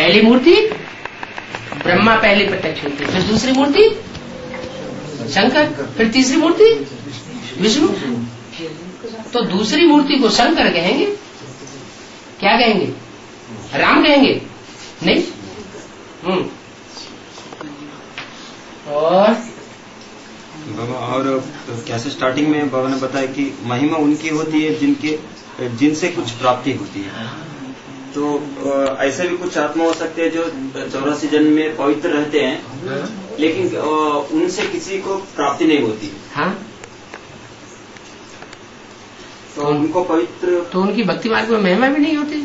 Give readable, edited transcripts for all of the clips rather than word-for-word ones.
पहली मूर्ति ब्रह्मा पहले प्रत्यक्ष हुई थी, फिर दूसरी मूर्ति शंकर, फिर तीसरी मूर्ति विष्णु। तो दूसरी मूर्ति को शंकर कहेंगे, क्या कहेंगे? राम कहेंगे? नहीं। और कैसे स्टार्टिंग में बाबा ने बताया कि महिमा उनकी होती है जिनसे कुछ प्राप्ति होती है। तो ऐसे भी कुछ आत्मा हो सकते हैं जो 84 जन्म में पवित्र रहते हैं, लेकिन उनसे किसी को प्राप्ति नहीं होती। हाँ, तो उनको पवित्र, तो उनकी भक्ति मार्ग में महिमा भी नहीं होती।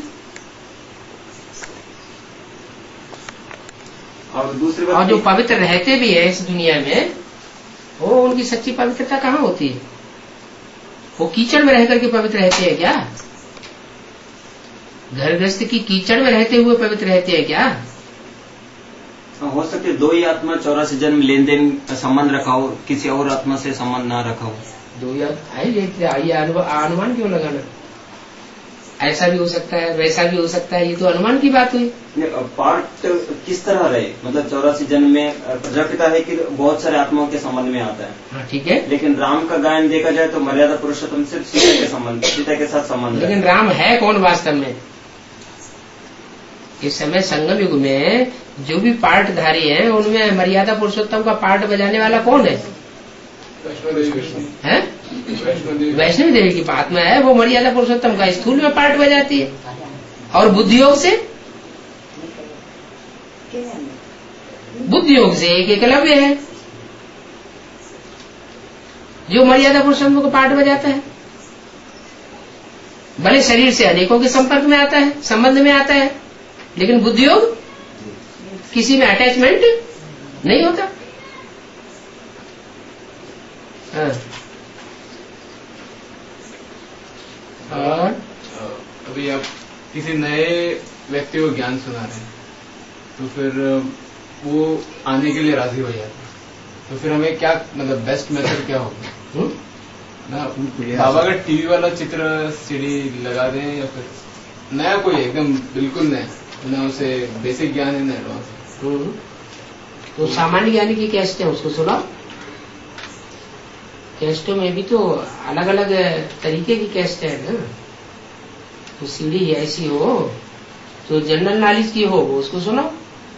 और दूसरी बात, और जो पवित्र रहते भी है इस दुनिया में, वो उनकी सच्ची पवित्रता कहाँ होती है? वो कीचड़ में रह करके पवित्र रहते हैं क्या? घर गृहस्थ की कीचड़ में रहते हुए पवित्र रहते हैं क्या? हो सकते दो ही आत्मा 84 जन्म लेन देन संबंध रखा हो, किसी और आत्मा से संबंध ना रखा हो। दो ही अनुमान क्यों लगाना? ऐसा भी हो सकता है, वैसा भी हो सकता है, ये तो अनुमान की बात हुई। पार्ट किस तरह रहे, मतलब 84 जन्म में प्रजापिता है कि बहुत सारे आत्माओं के संबंध में आता है। हाँ, ठीक है। लेकिन राम का गायन देखा जाए तो मर्यादा पुरुषोत्तम सिर्फ सीता के साथ संबंध। लेकिन राम है कौन वास्तव में? इस समय संगम युग में जो भी पार्टधारी हैं, उनमें मर्यादा पुरुषोत्तम का पार्ट बजाने वाला कौन है? वैष्णवी देवी की आत्मा है, वो मर्यादा पुरुषोत्तम का स्थूल में पार्ट बजाती है। और बुद्धि योग से एक एकलव्य है जो मर्यादा पुरुषोत्तम को पार्ट बजाता है। भले शरीर से अनेकों के संपर्क में आता है, संबंध में आता है, लेकिन बुद्धि योग किसी में अटैचमेंट नहीं होता। हाँ। और अभी आप किसी नए व्यक्ति को ज्ञान सुना रहे हैं, तो फिर वो आने के लिए राजी हो जाता है, तो फिर हमें क्या, मतलब बेस्ट मेथड क्या होगा? ना बाबा का टीवी वाला चित्र सीडी लगा दें, या फिर नया कोई एकदम बिल्कुल नया, ना उसे बेसिक ज्ञान है ना एडवांस। तो सामान्य ज्ञान की कैसेट है, उसको सुनाओ। कैसेटों में भी तो अलग अलग तरीके की कैसेट है ना। तो सीडी ऐसी हो जो जनरल नॉलेज की हो, वो उसको सुनाओ।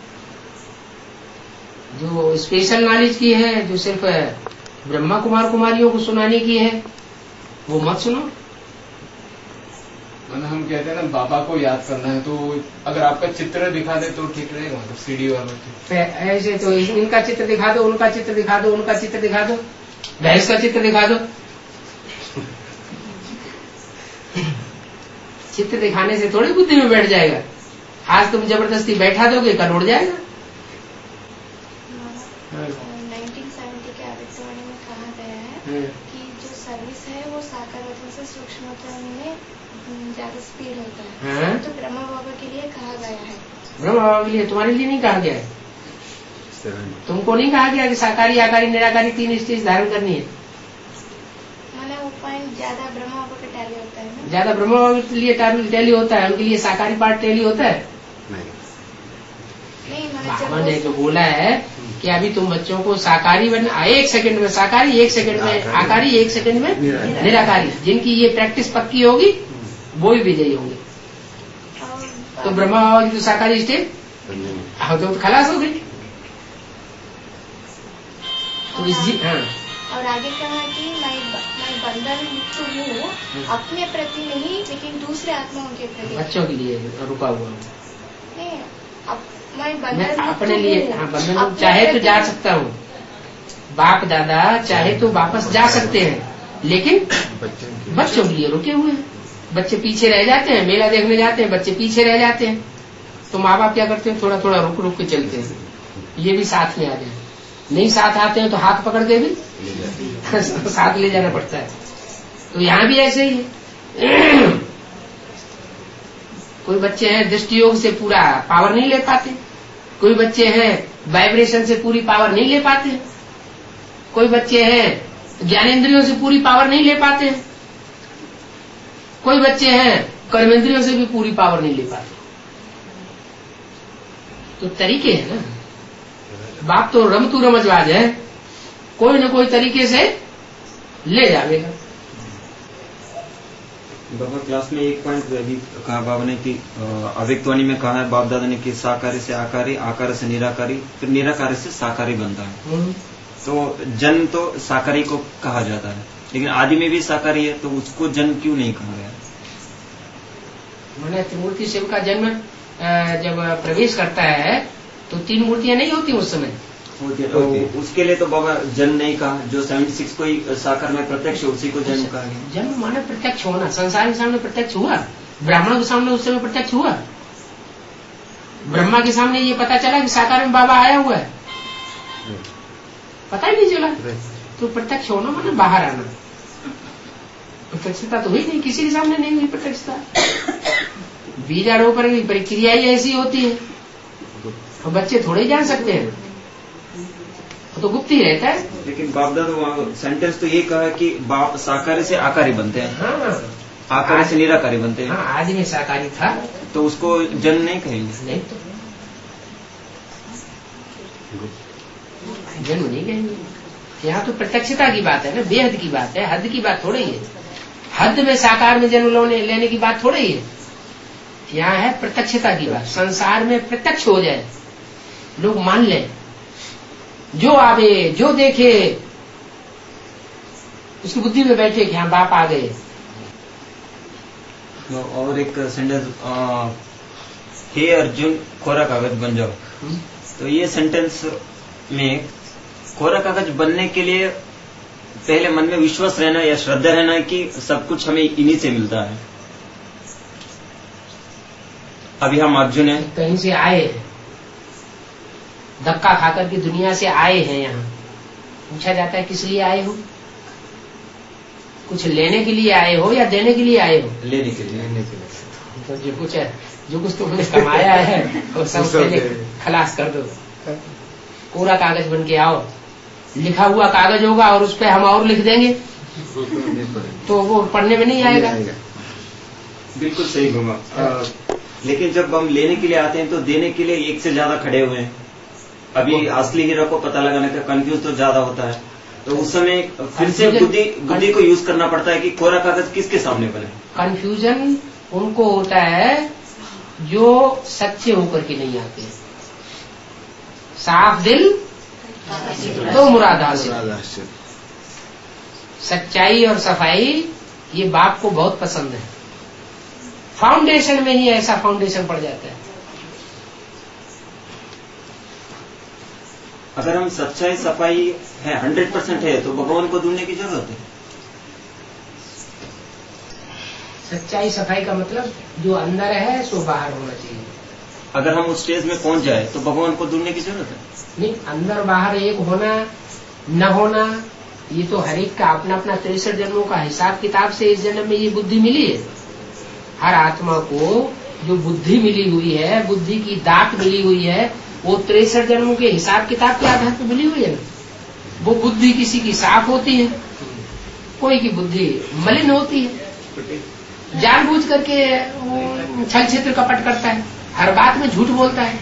जो स्पेशल नॉलेज की है, जो सिर्फ ब्रह्मा कुमार कुमारियों को सुनाने की है, वो मत सुनो। मतलब हम कहते हैं ना, बाबा को याद करना है, तो अगर आपका चित्र दिखा दे तो ठीक रहेगा, मतलब सीडी वाला। ऐसे तो इनका चित्र दिखा दो, उनका चित्र दिखा दो, उनका चित्र दिखा दो, भैंस का चित्र दिखा दो। चित्र दिखाने से थोड़ी बुद्धि में बैठ जाएगा। आज तुम जबरदस्ती बैठा दोगे, कल उड़ जाएगा। 1970 के आदित्यवाणी में कहा गया है कि जो सर्विस है वो साकार वचन से सूक्ष्म वचन में ज्यादा स्पीड होता है। तो ब्रह्मा बाबा के लिए कहा गया है। ब्रह्मा बाबा के लिए, तुम्हारे लिए नहीं कहा गया है। तुमको नहीं कहा गया कि साकारी आकारी निराकारी 3 स्टेज धारण करनी है। मैंने वो पॉइंट ज्यादा ब्रह्मा बाबा का टैली होता है ना। ज्यादा ब्रह्मा बाबा के लिए टैली होता है, उनके लिए साकारी पार्ट टैली होता है। नहीं, बाबा ने जो बोला है कि अभी तुम बच्चों को साकारी बनना, 1 सेकंड में साकारी, 1 सेकंड में आकारी, 1 सेकंड में निराकारी। जिनकी ये प्रैक्टिस पक्की होगी वो ही विजयी होंगे। तो ब्रह्मा बाबा की तो साकारी स्टेज तो खलास हो गई। तो और आगे कहा कि मैं बंधन मुक्त हूँ, अपने प्रति नहीं लेकिन दूसरे आत्माओं के प्रति। बच्चों के लिए रुका हुआ नहीं, मैं अपने लिए। हाँ, बंधन चाहे तो जा सकता हूँ, बाप दादा चाहे तो वापस जा सकते हैं, लेकिन बच्चों के लिए रुके हुए हैं। बच्चे पीछे रह जाते हैं, मेला देखने जाते हैं, बच्चे पीछे रह जाते हैं। तो माँ बाप क्या करते हैं, थोड़ा थोड़ा रुक रुक के चलते हैं, ये भी साथ में आ जाए। नहीं साथ आते हैं तो हाथ पकड़ के भी साथ ले जाना पड़ता है। तो यहाँ भी ऐसे ही है। कोई बच्चे हैं दृष्टि योग से पूरा पावर नहीं ले पाते, कोई बच्चे हैं वाइब्रेशन से पूरी पावर नहीं ले पाते, कोई बच्चे हैं ज्ञानेंद्रियों से पूरी पावर नहीं ले पाते, कोई बच्चे हैं कर्मेंद्रियों से भी पूरी पावर नहीं ले पाते। तो तरीके है ना, बाप तो रमतू रमजवाज है, कोई न कोई तरीके से ले जाएगा। बाबा क्लास में एक पॉइंट अभी कहा बाबा ने कि अव्यक्तवाणी में कहा है बाप दादा ने कि साकारी से आकारी, आकार से निराकारी, फिर निराकारी से साकारी बनता है। तो जन्म तो साकारी को कहा जाता है, लेकिन आदि में भी साकारी है, तो उसको जन्म क्यों नहीं कहा गया? मैंने त्रिमूर्ति शिव का जन्म जब प्रवेश करता है तो 3 मूर्तियां नहीं होती उस समय, तो उसके लिए तो बाबा जन्म नहीं कहा, जो 76 को ही साकार में प्रत्यक्ष उसी को जन्म कहा गया। जन्म माने प्रत्यक्ष होना, संसार के सामने प्रत्यक्ष हुआ, ब्राह्मणों के सामने उस समय प्रत्यक्ष हुआ, ब्रह्मा के सामने ये पता चला कि साकार में बाबा आया हुआ है, पता ही नहीं चला। तो प्रत्यक्ष होना माने बाहर आना, प्रत्यक्षता तो हुई नहीं, किसी के सामने नहीं हुई प्रत्यक्षता। बीजारोपण की प्रक्रिया ही ऐसी होती है, तो बच्चे थोड़े ही जान सकते हैं, तो गुप्त ही रहता है। लेकिन बाप दादा सेंटेंस तो ये कहा कि बाप साकारी से आकारी बनते हैं। हाँ, आकारी से निराकारी बनते हैं। हाँ, आदि में साकारी था, तो उसको जन्म नहीं कहेंगे? नहीं, तो जन्म नहीं कहेंगे। यहाँ तो प्रत्यक्षता की बात है ना, बेहद की बात है, हद की बात थोड़ी है। हद में साकार में जन्म लेने की बात थोड़ी है, यहाँ है प्रत्यक्षता की बात। संसार में प्रत्यक्ष हो जाए, लोग मान ले, जो आवे जो देखे उसकी बुद्धि में बैठे कि हाँ बाप आ गए। और एक सेंटेंस, हे अर्जुन कोरा कागज बन जाओ, तो ये सेंटेंस में कोरा कागज बनने के लिए पहले मन में विश्वास रहना या श्रद्धा रहना है कि सब कुछ हमें इन्हीं से मिलता है। अभी हम अर्जुन हैं, कहीं से आए हैं, धक्का खाकर की दुनिया से आए हैं, यहाँ पूछा जाता है किस लिए आए हो, कुछ लेने के लिए आए हो या देने के लिए आए हो? लेने के लिए। तो जो कुछ तुमने कमाया है वो सब पहले खलास कर दो, पूरा कागज बन के आओ। लिखा हुआ कागज होगा और उस पर हम और लिख देंगे तो वो पढ़ने में नहीं आएगा। बिल्कुल सही घुमा। लेकिन जब हम लेने के लिए आते हैं तो देने के लिए एक से ज्यादा खड़े हुए हैं। अभी असली हीरा को पता लगाने का कंफ्यूज तो ज्यादा होता है, तो उस समय फिर से बुद्धि को यूज करना पड़ता है कि कोरा कागज किसके सामने बने। कंफ्यूजन उनको होता है जो सच्चे होकर के नहीं आते। साफ दिल तो मुराद हासिल। सच्चाई और सफाई ये बाप को बहुत पसंद है। फाउंडेशन में ही ऐसा फाउंडेशन पड़ जाता है। अगर हम सच्चाई सफाई है 100% है तो भगवान को ढूंढने की जरूरत है। सच्चाई सफाई का मतलब जो अंदर है सो बाहर होना चाहिए। अगर हम उस स्टेज में पहुंच जाए तो भगवान को ढूंढने की जरूरत है नहीं। अंदर बाहर एक होना न होना ये तो हर एक का अपना अपना 63 जन्मों का हिसाब किताब से इस जन्म में ये बुद्धि मिली है। हर आत्मा को जो बुद्धि मिली हुई है, बुद्धि की दात मिली हुई है, वो 63 जन्मों के हिसाब किताब के आधार पर मिली हुई है ना। वो बुद्धि किसी की साफ होती है, कोई की बुद्धि मलिन होती है। जानबूझ करके छल क्षेत्र कपट करता है, हर बात में झूठ बोलता है।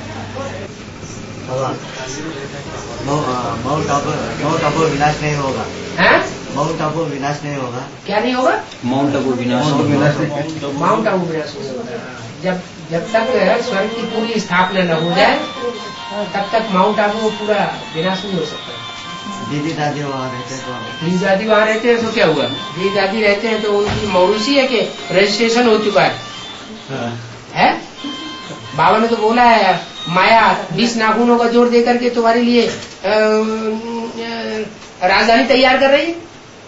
माउंट आबू विनाश नहीं होगा। माउंट आबू विनाश नहीं होगा। क्या नहीं होगा? माउंट आबू विनाश माउंट आबू विनाश नहीं होगा। जब तक स्वर्ग की पूरी स्थापना न हो जाए तब तक माउंट आबू पूरा विनाश नहीं हो सकता। दीदी दादी वहाँ रहते तो दीदी दादी वहाँ रहते हैं तो क्या हुआ? दीदी दादी रहते हैं तो उनकी मौरूसी है कि रजिस्ट्रेशन हो चुका है? बाबा ने तो बोला है माया 20 नाखूनों का जोड़ देकर के तुम्हारे लिए राजधानी तैयार कर रही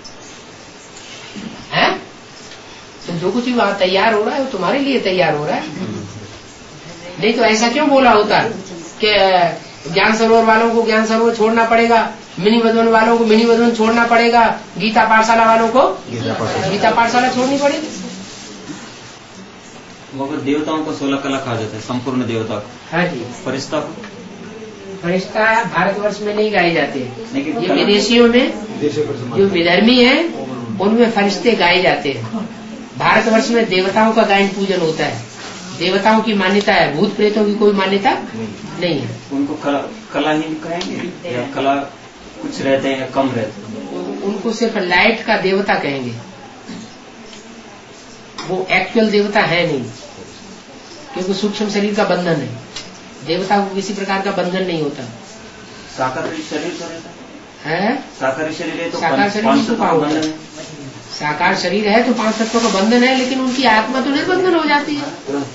है। तो जो कुछ भी वहां तैयार हो रहा है वो तुम्हारे लिए तैयार हो रहा है। नहीं तो ऐसा क्यों बोला होता कि ज्ञान सरोवर वालों को ज्ञान सरोवर छोड़ना पड़ेगा, मिनी मधुबन वालों को मिनी मधुबन छोड़ना पड़ेगा, गीता पाठशाला वालों को गीता पाठशाला छोड़नी पड़ेगी। मगर देवताओं को 16 कला कहा जाता है, संपूर्ण देवता को। हाँ जी। फरिश्ता को? फरिश्ता भारतवर्ष में नहीं गाए जाते, लेकिन ये विदेशियों में जो विधर्मी है उनमें फरिश्ते गाए जाते हैं। भारतवर्ष में देवताओं का गायन पूजन होता है, देवताओं की मान्यता है, भूत प्रेतों की कोई मान्यता नहीं है। उनको कला ही कहेंगे या कला कुछ रहते हैं या कम रहते हैं? उनको सिर्फ लाइट का देवता कहेंगे, वो एक्चुअल देवता है नहीं, क्योंकि सूक्ष्म शरीर का बंधन है। देवता को किसी प्रकार का बंधन नहीं होता। साकार शरीर तो रहता है, साकार शरीर है तो साकार शरीर तो बंधन है। साकार शरीर है तो 5 तत्वों का बंधन है, लेकिन उनकी आत्मा तो निर्बंधन हो जाती है।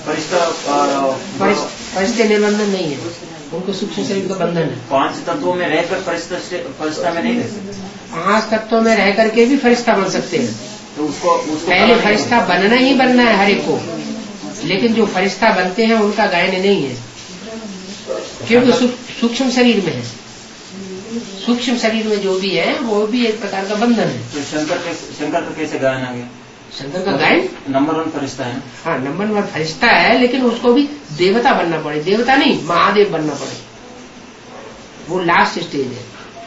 फरिश्ते निर्बंधन नहीं है, उनको सूक्ष्म शरीर का बंधन है। 5 तत्वों में रहकर फरिश्ता में नहीं रह सकते। 5 तत्वों में रह करके भी फरिश्ता बन सकते हैं। तो उसको पहले फरिश्ता बनना ही बनना है हर एक को, लेकिन जो फरिश्ता बनते हैं उनका गायन नहीं है, क्योंकि सूक्ष्म शरीर में है। सूक्ष्म शरीर में जो भी है वो भी एक प्रकार का बंधन है। तो शंकर का कैसे गायन आ गया? शंकर का गायन नंबर 1 फरिश्ता है। हाँ, नंबर 1 फरिश्ता है, लेकिन उसको भी देवता बनना पड़े। देवता नहीं, महादेव बनना पड़े, वो लास्ट स्टेज है।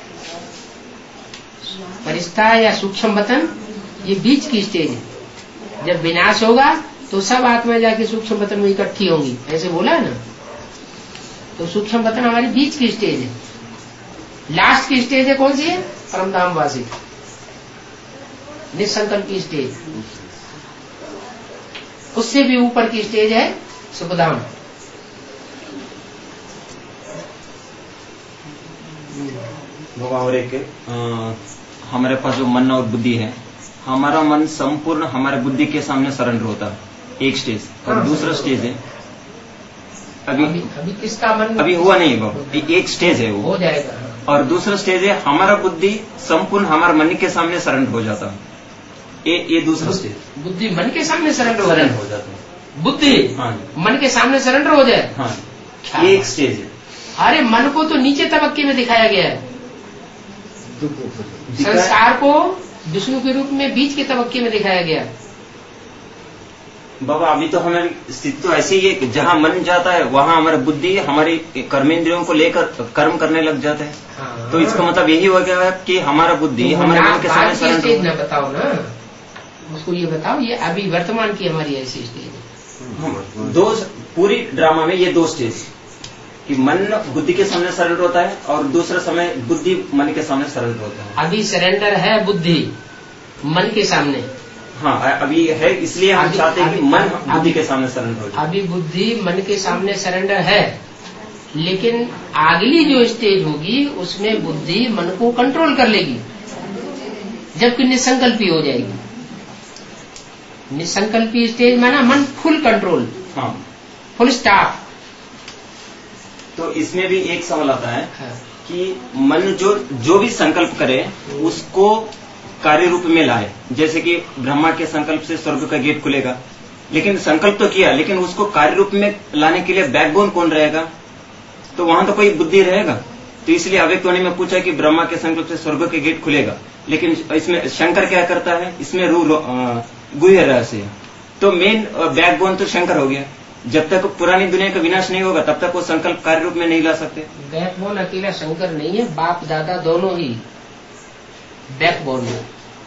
फरिश्ता या सूक्ष्म वतन ये बीच की स्टेज है। जब विनाश होगा तो सब आत्मा जाके सूक्ष्म वतन में इकट्ठी होंगी, ऐसे बोला है ना। तो सूक्ष्म वतन हमारी बीच की स्टेज है। लास्ट की स्टेज है कौन सी है? परमधामवासी, निसंकल्प की स्टेज। उससे भी ऊपर की स्टेज है सुखधाम। और एक हमारे पास जो मन और बुद्धि है, हमारा मन संपूर्ण हमारे बुद्धि के सामने सरेंडर होता है, एक स्टेज। और दूसरा स्टेज है अभी किसका मन अभी हुआ नहीं बाबू, एक स्टेज है वो हो जाएगा। और दूसरा स्टेज है हमारा बुद्धि संपूर्ण हमारे मन के सामने सरेंडर हो जाता है। ये दूसरा स्टेज। बुद्धि मन के सामने सरेंडर हो जाता है। बुद्धि मन के सामने सरेंडर हो जाए। हाँ, ये एक स्टेज है। अरे मन को तो नीचे तबक्के में दिखाया गया है, संसार को विष्णु के रूप में बीच के तबक्के में दिखाया गया है। बाबा अभी तो हमारी स्थिति तो ऐसी ही है कि जहाँ मन जाता है वहाँ हमारी बुद्धि हमारी कर्मेंद्रियों को लेकर कर्म करने लग जाता है। हाँ। तो इसका मतलब यही हो गया कि हमारा बुद्धि तो हमारे मन के सामने स्टेज न बताओ ना, उसको ये बताओ, ये अभी वर्तमान की हमारी ऐसी स्टेज है। दो पूरी ड्रामा में ये 2 स्टेज कि मन बुद्धि के सामने सरेंडर होता है और दूसरा समय बुद्धि मन के सामने सरेंडर होता है। अभी सरेंडर है बुद्धि मन के सामने। हाँ, अभी है, इसलिए हम चाहते हैं कि मन बुद्धि के सामने सरेंडर हो जाए। अभी बुद्धि मन के सामने सरेंडर है, लेकिन अगली जो स्टेज होगी उसमें बुद्धि मन को कंट्रोल कर लेगी, जबकि निसंकल्पी हो जाएगी। निसंकल्पी स्टेज में ना मन फुल कंट्रोल, हाँ, फुल स्टॉप। तो इसमें भी एक सवाल आता है कि मन जो भी संकल्प करे उसको कार्य रूप में लाए। जैसे कि ब्रह्मा के संकल्प से स्वर्ग का गेट खुलेगा, लेकिन संकल्प तो किया, लेकिन उसको कार्य रूप में लाने के लिए बैकबोन कौन रहेगा? तो वहां तो कोई बुद्धि रहेगा। तो इसलिए अव्यक्तवाणी में पूछा कि ब्रह्मा के संकल्प से स्वर्ग के गेट खुलेगा, लेकिन इसमें शंकर क्या करता है? इसमें गुह्य रहस्य। तो मेन बैकबोन तो शंकर हो गया। जब तक पुरानी दुनिया का विनाश नहीं होगा तब तक वो संकल्प कार्य रूप में नहीं ला सकते। बैकबोन अकेला शंकर नहीं है, बाप दादा दोनों ही बैकबोन में।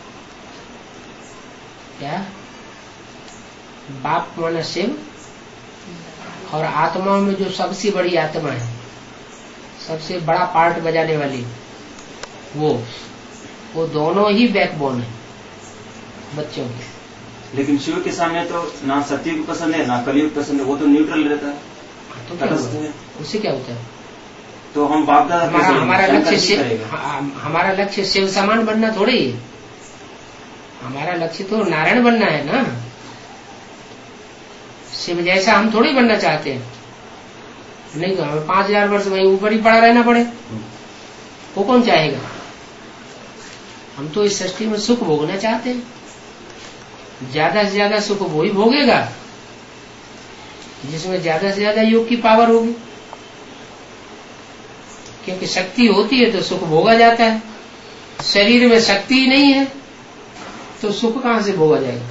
क्या बाप माना शिव, और आत्माओं में जो सबसे बड़ी आत्मा है, सबसे बड़ा पार्ट बजाने वाली, वो दोनों ही बैकबोन है बच्चों के। लेकिन शिव के सामने तो ना सत्ययुग पसंद है ना कलयुग पसंद है, वो तो न्यूट्रल रहता है। तो क्या उससे क्या होता है? तो हम बाप दादा हमारा लक्ष्य शिव समान बनना थोड़ी है। हमारा लक्ष्य तो नारायण बनना है ना। शिव जैसा हम थोड़ी बनना चाहते हैं। नहीं तो हमें 5000 वर्ष वहीं ऊपर ही पड़ा रहना पड़े, वो कौन चाहेगा? हम तो इस सृष्टि में सुख भोगना चाहते हैं। ज्यादा से ज्यादा सुख वो ही भोगेगा जिसमें ज्यादा से ज्यादा योग की पावर होगी, क्योंकि शक्ति होती है तो सुख भोगा जाता है। शरीर में शक्ति ही नहीं है तो सुख कहां से भोगा जाएगा?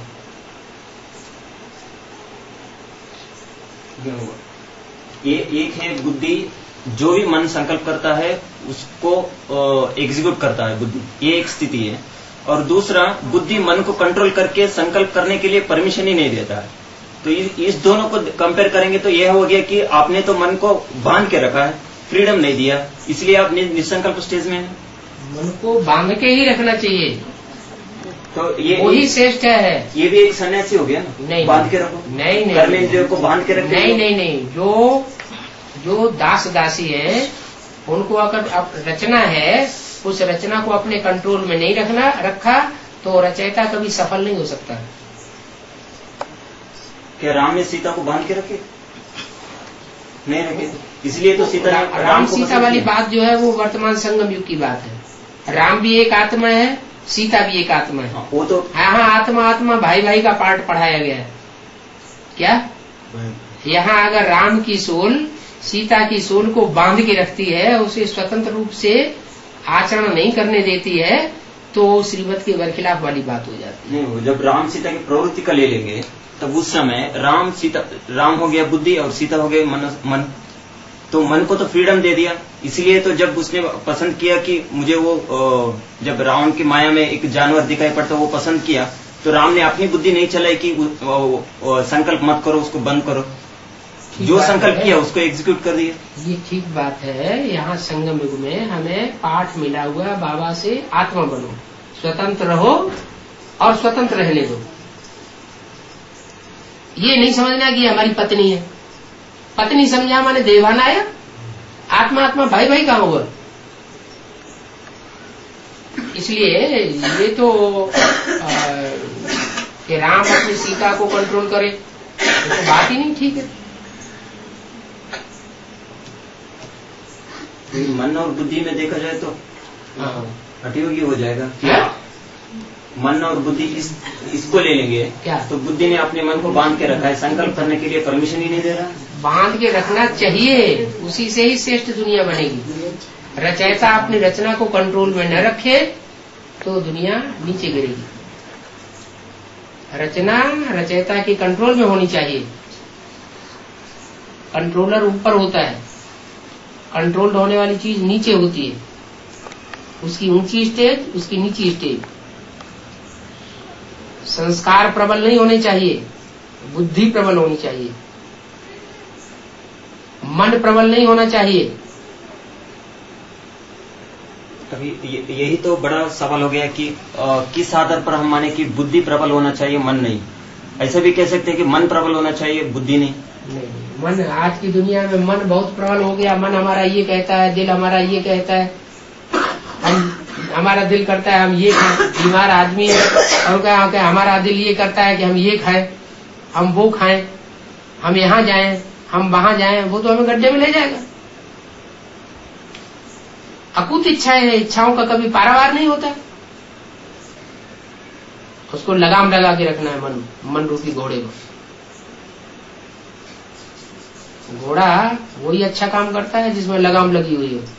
ये एक है बुद्धि, जो भी मन संकल्प करता है उसको एग्जीक्यूट करता है बुद्धि, ये एक स्थिति है। और दूसरा, बुद्धि मन को कंट्रोल करके संकल्प करने के लिए परमिशन ही नहीं देता है। तो इस दोनों को कंपेयर करेंगे तो यह हो गया कि आपने तो मन को बांध के रखा है, फ्रीडम नहीं दिया, इसलिए आप निसंकल्प स्टेज में हैं। मन को बांध के ही रखना चाहिए, तो ये वही श्रेष्ठ है। ये भी एक सन्यासी हो गया ना? नहीं, बांध के रखो। नहीं, कर्मेंद्रियों को बांध के रखो। नहीं, जो दास दासी है उनको अगर रचना है, उस रचना को अपने कंट्रोल में नहीं रखा तो रचयिता कभी सफल नहीं हो सकता। क्या राम ने सीता को बांध के रखे? नहीं रखे, इसलिए तो सीता राम सीता वाली बात जो है वो वर्तमान संगम युग की बात है। राम भी एक आत्मा है, सीता भी एक आत्मा है। वो तो हाँ, आत्मा भाई भाई का पार्ट पढ़ाया गया है क्या? यहाँ अगर राम की सोल सीता की सोल को बांध के रखती है, उसे स्वतंत्र रूप से आचरण नहीं करने देती है, तो श्रीमत के बरखिलाफ वाली बात हो जाती है। नहीं, जब राम सीता की प्रवृत्ति का ले लेंगे तब उस समय राम हो गया बुद्धि और सीता हो गए मन, तो मन को तो फ्रीडम दे दिया। इसलिए तो जब उसने पसंद किया कि मुझे वो जब रावण की माया में एक जानवर दिखाई पड़ता वो पसंद किया, तो राम ने अपनी बुद्धि नहीं चलाई कि संकल्प मत करो, उसको बंद करो, जो संकल्प किया उसको एग्जीक्यूट कर दिया। ये ठीक बात है। यहाँ संगम युग में हमें पाठ मिला हुआ बाबा से, आत्मा बनो, स्वतंत्र रहो और स्वतंत्र रहने दो। ये नहीं समझना कि हमारी पत्नी है, पत्नी समझा माने देवाना आया, आत्मा भाई भाई कहाँ हुआ। इसलिए ये तो कि राम अपनी सीता को कंट्रोल करे, तो बात ही नहीं ठीक है। मन और बुद्धि में देखा जाए तो हठयोगी हो जाएगा। क्या? मन और बुद्धि इसको ले लेंगे क्या? तो बुद्धि ने अपने मन को बांध के रखा है, संकल्प करने के लिए परमिशन ही नहीं दे रहा। बांध के रखना चाहिए, उसी से ही श्रेष्ठ दुनिया बनेगी। रचयिता अपनी रचना को कंट्रोल में न रखे तो दुनिया नीचे गिरेगी। रचना रचयिता की कंट्रोल में होनी चाहिए। कंट्रोलर ऊपर होता है, कंट्रोल्ड होने वाली चीज नीचे होती है। उसकी ऊंची स्टेज, उसकी नीची स्टेज। संस्कार प्रबल नहीं होने चाहिए, बुद्धि प्रबल होनी चाहिए। मन प्रबल नहीं होना चाहिए। अभी यही तो बड़ा सवाल हो गया कि किस आधार पर हम माने कि बुद्धि प्रबल होना चाहिए, मन नहीं। ऐसा भी कह सकते हैं कि मन प्रबल होना चाहिए, बुद्धि नहीं। मन आज की दुनिया में मन बहुत प्रबल हो गया। मन हमारा ये कहता है, दिल हमारा ये कहता है, हमारा दिल करता है हम ये खाएं। बीमार आदमी है और क्या हमारा दिल ये करता है कि हम ये खाएं, हम वो खाएं, हम यहाँ जाएं, हम वहां जाएं, वो तो हमें गड्ढे में ले जाएगा। अकूत इच्छाएं हैं, इच्छाओं का कभी पारावार नहीं होता। उसको लगाम लगा के रखना है मन रूपी घोड़े को। घोड़ा वही अच्छा काम करता है जिसमें लगाम लगी हुई है।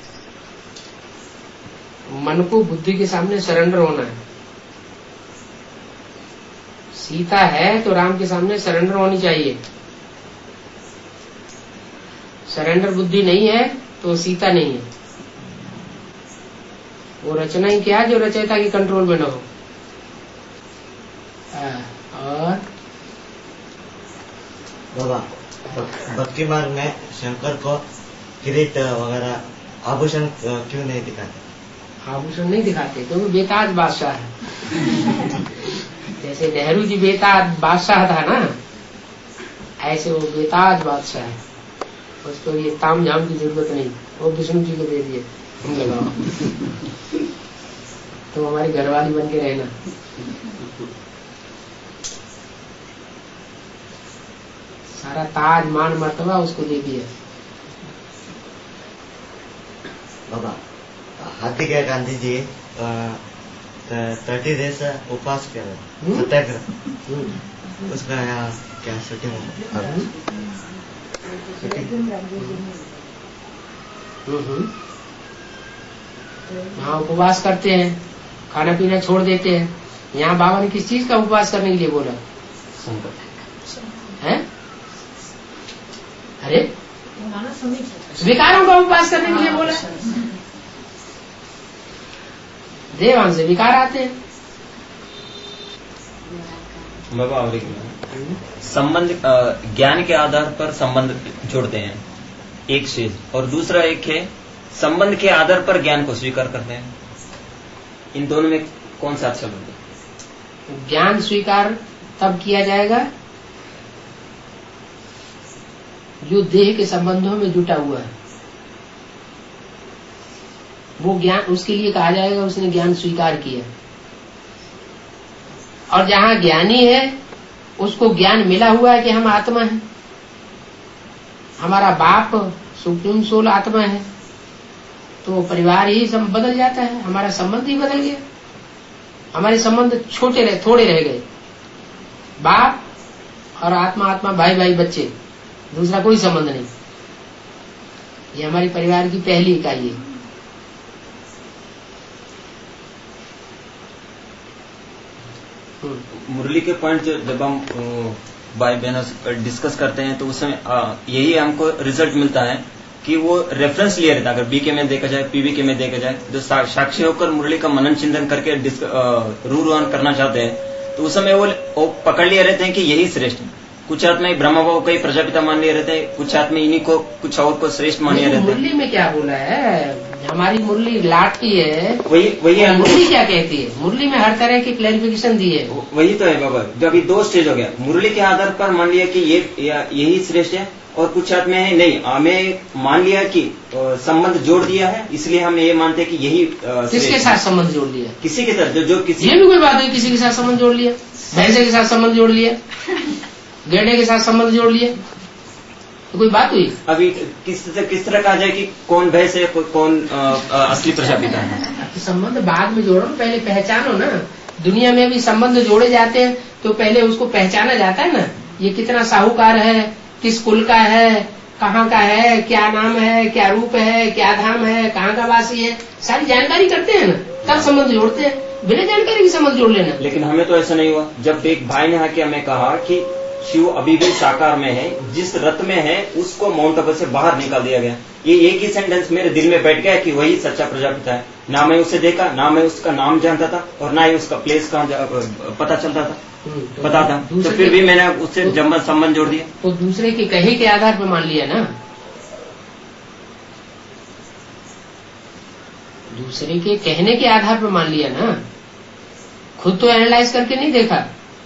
मन को बुद्धि के सामने सरेंडर होना है। सीता है तो राम के सामने सरेंडर होनी चाहिए। सरेंडर बुद्धि नहीं है तो सीता नहीं है। वो रचना ही क्या जो रचयिता की कंट्रोल में न हो। और बाबा भक्ति मार्ग में शंकर को किरीट वगैरह आभूषण क्यों नहीं दिखाते? आभूषण नहीं दिखाते क्योंकि बेताज बादशाह है। जैसे नेहरू जी बेताज बादशाह था ना, ऐसे वो बेताज बादशाह है। उसको ये ताम झाम की जरूरत नहीं, वो विष्णु जी को दे दिए, तुम लगाओ, तुम हमारी घरवाली बन के रहना। सारा ताज मान मर्तबा उसको दे दिया। बाबा हाथी के गांधी जी 30 डेज उपवास कर रहे, सत्याग्रह, उसका यहाँ क्या सेटिंग यहाँ उपवास करते हैं, खाना पीना छोड़ देते हैं। यहाँ बाबा ने किस चीज का उपवास करने के लिए बोला है? अरे विकारों का उपवास करने के लिए बोला। देवान से विकार आते हैं। बाबा और संबंध ज्ञान के आधार पर संबंध जोड़ते हैं एक चीज, और दूसरा एक है संबंध के आधार पर ज्ञान को स्वीकार करते हैं। इन दोनों में कौन सा अच्छा बनता है? ज्ञान स्वीकार तब किया जाएगा जो देह के संबंधों में जुटा हुआ है, वो ज्ञान उसके लिए कहा जाएगा उसने ज्ञान स्वीकार किया। और जहाँ ज्ञानी है उसको ज्ञान मिला हुआ है कि हम आत्मा हैं, हमारा बाप सुप्रीम सोल आत्मा है, तो परिवार ही बदल जाता है, हमारा संबंध ही बदल गया। हमारे संबंध थोड़े रह गए, बाप और आत्मा, भाई भाई बच्चे, दूसरा कोई संबंध नहीं। ये हमारे परिवार की पहली इकाई है। मुरली के पॉइंट जब हम भाई बहनों डिस्कस करते हैं तो उसमें यही हमको रिजल्ट मिलता है कि वो रेफरेंस लिए रहता है। अगर बीके में देखा जाए, पीवीके में देखा जाए, जो साक्षी होकर मुरली का मनन चिंतन करके रूरवान करना चाहते हैं तो उस समय वो पकड़ लिए रहते हैं कि यही श्रेष्ठ है। कुछ आत्मा ब्रह्म भाव कई प्रजापिता मान लिए रहते हैं, कुछ आत्मा इन्हीं को कुछ और को श्रेष्ठ मान लिए रहते हैं। मुरली में क्या बोला है? हमारी मुरली लाट की है, वही मुरली क्या कहती है? मुरली में हर तरह की क्लैरिफिकेशन दी है। वही तो है बाबा, जब अभी दो स्टेज हो गया। मुरली के आधार पर मान लिया कि यही श्रेष्ठ है, और कुछ आत्मा है नहीं, हमें मान लिया कि संबंध जोड़ दिया है, इसलिए हम ये मानते हैं कि यही किसके साथ संबंध जोड़ लिया? किसी के साथ जो किसी, ये भी कोई बात है, किसी के साथ संबंध जोड़ लिया, भैंसे के साथ संबंध जोड़ लिया, गेड़े के साथ संबंध जोड़ लिया, तो कोई बात हुई? अभी किस तरह कहा जाए कि कौन भैंस है, कौन असली प्रजापिता है? संबंध बाद में जोड़ो, पहले पहचानो ना। दुनिया में भी संबंध जोड़े जाते हैं तो पहले उसको पहचाना जाता है ना, ये कितना साहूकार है, किस कुल का है, कहाँ का है, क्या नाम है, क्या रूप है, क्या धाम है, कहाँ का वासी है, सारी जानकारी करते हैं ना, तब संबंध जोड़ते हैं। बिना जानकारी की संबंध जोड़ लेना। लेकिन हमें तो ऐसा नहीं हुआ। जब एक भाई ने आके हमें कहा कि शिव अभी भी साकार में है, जिस रथ में है उसको माउंट आबू से बाहर निकाल दिया गया, ये एक ही सेंटेंस मेरे दिल में बैठ गया कि वही सच्चा प्रजापिता है। ना मैं उसे देखा, ना मैं उसका नाम जानता था, और ना ही उसका प्लेस कहाँ पता चलता था, पता था, तो फिर भी मैंने उससे संबंध जोड़ दिया। तो दूसरे के कहे के आधार पर मान लिया ना, दूसरे के कहने के आधार पर मान लिया ना, खुद तो एनालाइज करके नहीं देखा।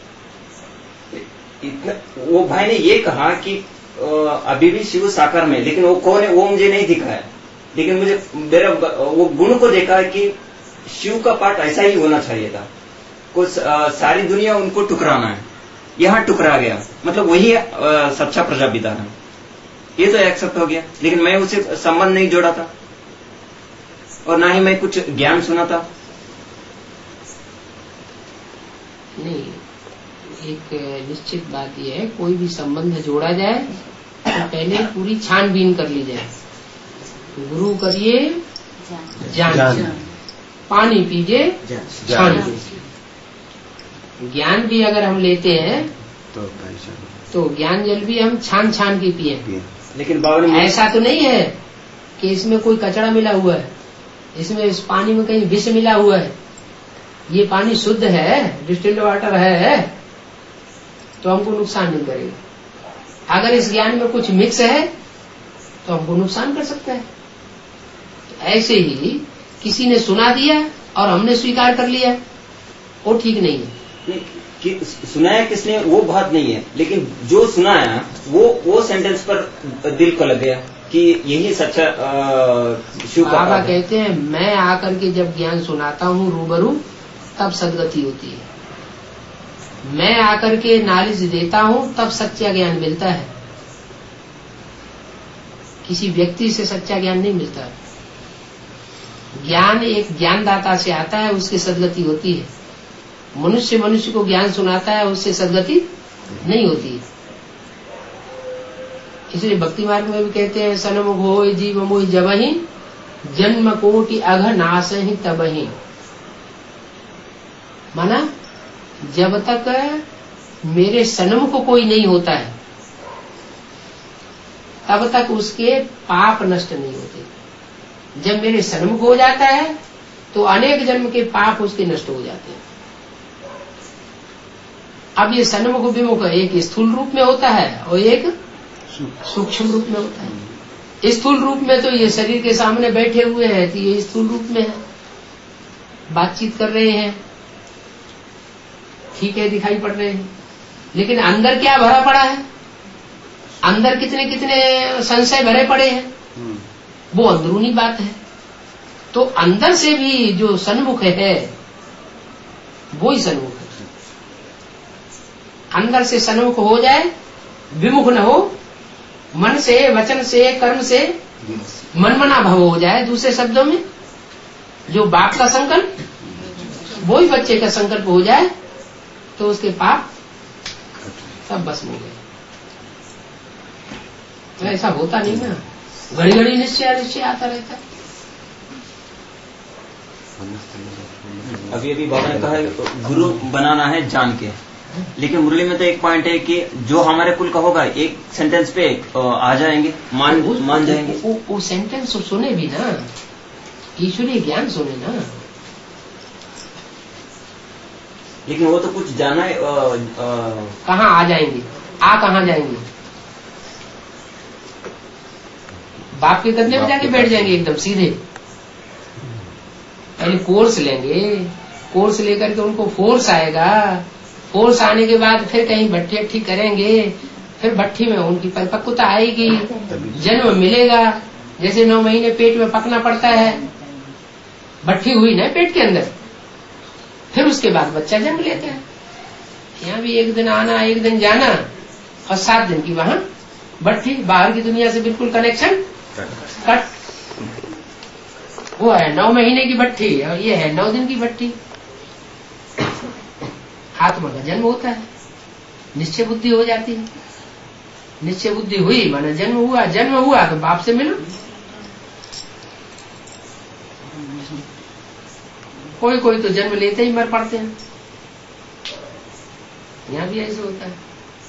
वो भाई ने ये कहा कि अभी भी शिव साकार में, लेकिन वो कौन है वो मुझे नहीं दिखा है, लेकिन मुझे मेरा वो गुण को देखा है कि शिव का पार्ट ऐसा ही होना चाहिए था। कुछ सारी दुनिया उनको टुकराना है, यहाँ टुकरा गया, मतलब वही सच्चा प्रजापिता है। ये तो एक्सेप्ट हो गया, लेकिन मैं उसे संबंध नहीं जोड़ा था, और ना ही मैं कुछ ज्ञान सुना था। नहीं, एक निश्चित बात यह है, कोई भी संबंध जोड़ा जाए तो पहले पूरी छानबीन कर ली जाए। गुरु करिए जान, पानी पीजिए छान। ज्ञान भी अगर हम लेते हैं तो ज्ञान जल भी हम छान छान के पिए। लेकिन बाबा ऐसा तो नहीं है कि इसमें कोई कचरा मिला हुआ है, इसमें इस पानी में कहीं विष मिला हुआ है। ये पानी शुद्ध है, डिस्टिल्ड वाटर है, तो हमको नुकसान नहीं करेगा। अगर इस ज्ञान में कुछ मिक्स है तो हमको नुकसान कर सकता है। तो ऐसे ही किसी ने सुना दिया और हमने स्वीकार कर लिया, वो ठीक नहीं है। कि सुनाया किसने वो बात नहीं है, लेकिन जो सुनाया वो सेंटेंस पर दिल को लग गया कि यही सच्चा शिव का। बाबा कहते हैं, मैं आकर के जब ज्ञान सुनाता हूँ रूबरू, तब सदगति होती है। मैं आकर के नॉलेज देता हूँ, तब सच्चा ज्ञान मिलता है। किसी व्यक्ति से सच्चा ज्ञान नहीं मिलता। ज्ञान एक ज्ञानदाता से आता है, उसकी सदगति होती है। मनुष्य को ज्ञान सुनाता है, उससे सदगति नहीं होती। इसलिए भक्ति मार्ग में भी कहते हैं, सनमुख हो जीव मोहि जबहि, जन्म कोटि अघ नाश ही तबहि। माना जब तक मेरे सन्मुख को कोई नहीं होता है, तब तक उसके पाप नष्ट नहीं होते। जब मेरे सन्मुख हो जाता है तो अनेक जन्म के पाप उसके नष्ट हो जाते हैं। अब ये सन्मुख विमुख एक स्थूल रूप में होता है और एक सूक्ष्म रूप में होता है। स्थूल रूप में तो ये शरीर के सामने बैठे हुए हैं तो ये स्थूल रूप में है, बातचीत कर रहे हैं, ठीक है, दिखाई पड़ रहे हैं। लेकिन अंदर क्या भरा पड़ा है, अंदर कितने कितने संशय भरे पड़े हैं, वो अंदरूनी बात है। तो अंदर से भी जो सन्मुख है वो ही सन्मुख है। अंदर से सन्मुख हो जाए, विमुख न हो, मन से, वचन से, कर्म से मनमना भव हो जाए। दूसरे शब्दों में जो बाप का संकल्प वो ही बच्चे का संकल्प हो जाए तो उसके पाप सब बस हो गए। तो ऐसा होता नहीं ना, घड़ी घड़ी निश्चय आता रहता है। अभी अभी बाबा ने कहा गुरु बनाना है जान के, लेकिन मुरली में तो एक पॉइंट है कि जो हमारे कुल का होगा एक सेंटेंस पे आ जाएंगे, मान जाएंगे। वो सेंटेंस सुने भी ना, ईश्वरीय ज्ञान सुने ना। लेकिन वो तो कुछ जाना है। कहाँ आ जाएंगे, कहाँ जाएंगे? बाप के कदम में जाके बैठ जाएंगे एकदम सीधे। पहले कोर्स लेंगे, कोर्स लेकर के उनको फोर्स आएगा, फोर्स आने के बाद फिर कहीं भट्ठी अट्ठी करेंगे, फिर भट्ठी में उनकी परिपक्वता आएगी, जन्म मिलेगा। जैसे 9 महीने पेट में पकना पड़ता है, भट्ठी हुई ना पेट के अंदर, फिर उसके बाद बच्चा जन्म लेता है। यहाँ भी एक दिन आना एक दिन जाना और 7 दिन की वहाँ भट्ठी, बाहर की दुनिया से बिल्कुल कनेक्शन कट। वो है 9 महीने की भट्ठी और ये है 9 दिन की भट्ठी। आत्मा का जन्म होता है, निश्चय बुद्धि हो जाती है। निश्चय बुद्धि हुई माना जन्म हुआ, जन्म हुआ तो बाप से मिलो। कोई कोई तो जन्म लेते ही मर पड़ते हैं, यहाँ भी ऐसे होता है।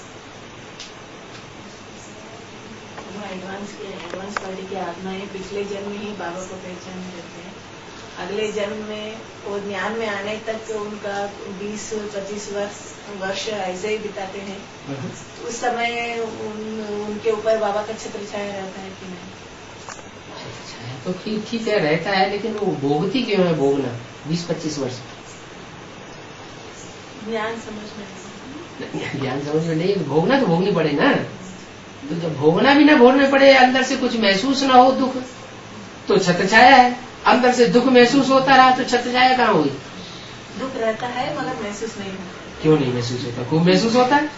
एडवांस पार्टी की आत्माएं पिछले जन्म ही बाबा को पहचान करते हैं। अगले जन्म में वो ज्ञान में आने तक उनका 20-25 वर्ष ऐसे ही बिताते हैं। उस समय उनके ऊपर बाबा का छत्र छाया रहता है कि नहीं? तो ठीक है रहता है, लेकिन वो भोगती क्यों है? भोगना 20-25 वर्ष ज्ञान समझ में नहीं, भोगना तो भोगनी पड़े ना। तो जब भोगना भी ना भोगने पड़े, अंदर से कुछ महसूस ना हो दुख, तो छत्र छाया है। अंदर से दुख महसूस होता रहा तो छत्र छाया कहाँ हुई? दुख रहता है मगर महसूस नहीं होता। क्यों नहीं महसूस होता? खूब महसूस होता है।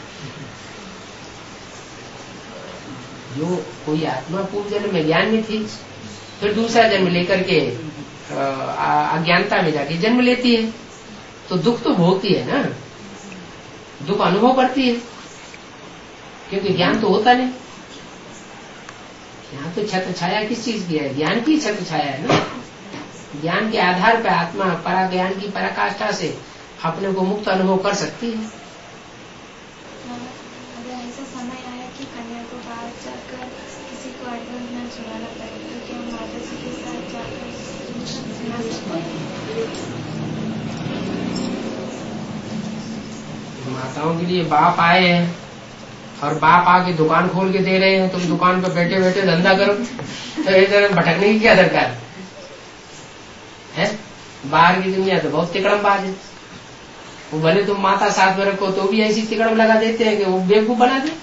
जो कोई आत्मा पूर्व जन्म में ज्ञान में थी, फिर दूसरा जन्म लेकर के अज्ञानता में जाके जन्म लेती है, तो दुख तो भोगती है ना, दुख अनुभव करती है, क्योंकि ज्ञान तो होता नहीं। यहाँ तो छत्र छाया किस चीज की है? ज्ञान की छत्र छाया है ना। ज्ञान के आधार पर आत्मा परा ज्ञान की पराकाष्ठा से अपने को मुक्त अनुभव कर सकती है। अगर ऐसा समय आया कि कन्या को बाहर जाकर किसी को एडवांस न सुनाना पड़े, तो क्या माता जी के साथ जाकर सुना सकते हैं? माताओं के लिए बाप आए हैं और बाप आके दुकान खोल के दे रहे हैं, तुम दुकान पर बैठे बैठे धंधा करो, तो इधर भटकने की क्या दरकार है? बाहर की दुनिया तो बहुत तिकड़मबाज है। वो भले तुम माता साथ में रखो तो भी ऐसी तिकड़म लगा देते हैं कि वो बेवकूफ बना दे।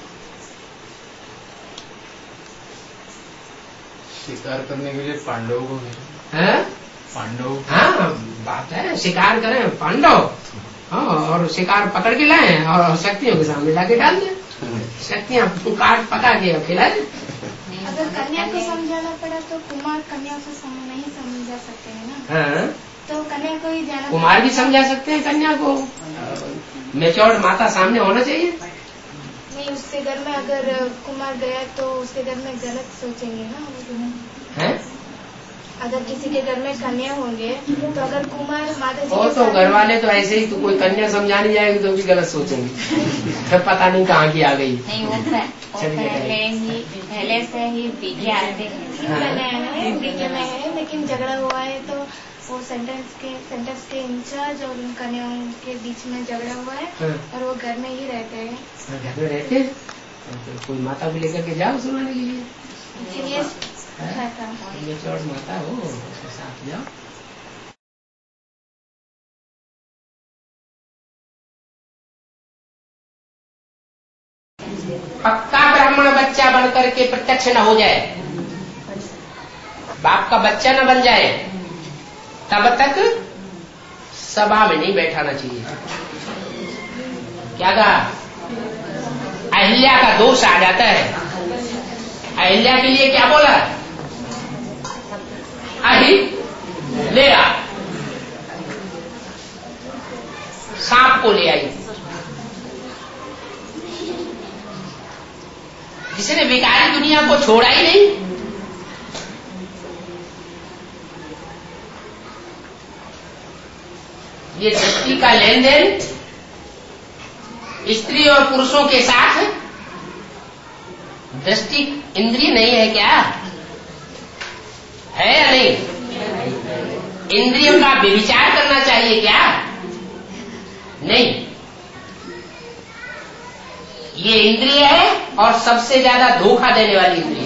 शिकार करने के लिए पांडवों को पांडव, हाँ बात है, शिकार करें पांडव, हाँ, और शिकार पकड़ के लाए और शक्तियों के सामने लाके डाल दें, शक्तियां काट पका के खिलाए। अगर कन्या को समझाना पड़ा तो कुमार कन्या को नहीं समझा सकते हैं ना। हाँ, तो कन्या को ही जाना, कुमार भी समझा सकते हैं कन्या को। मैच्योर्ड माता सामने होना चाहिए। नहीं, उसके घर में अगर कुमार गया तो उसके घर में गलत सोचेंगे ना वो। है अगर किसी के घर में कन्या होंगे तो अगर कुमार माता जी और तो घर वाले तो ऐसे ही, तो कोई कन्या समझाने जाएगी तो भी गलत सोचेंगे, फिर पता नहीं कहाँ की आ गई। नहीं वो पहले से ही पीके आते हैं, में है, लेकिन झगड़ा हुआ है तो वो सेंटर्स के इंचार्ज और उनका उनके बीच में झगड़ा हुआ है और वो घर में ही रहते हैं। घर में रहते हैं तो कोई माता भी लेकर के जाओ सुनाने के लिए, इसीलिए चौड़ माता हो उसके साथ जाओ। पक्का ब्राह्मण बच्चा बनकर के प्रत्यक्ष न हो जाए, बाप का बच्चा न बन जाए, तब तक सभा में नहीं बैठाना चाहिए। क्या कहा? अहिल्या का दोष आ जाता है। अहिल्या के लिए क्या बोला? अहिल्या सांप को ले आई, जिसने विकारी दुनिया को छोड़ा ही नहीं। ये दृष्टि का लेन देन स्त्री और पुरुषों के साथ, दृष्टि इंद्रिय नहीं है क्या? है या नहीं? इंद्रियों का व्यभिचार करना चाहिए क्या? नहीं, ये इंद्रिय है और सबसे ज्यादा धोखा देने वाली इंद्रिय।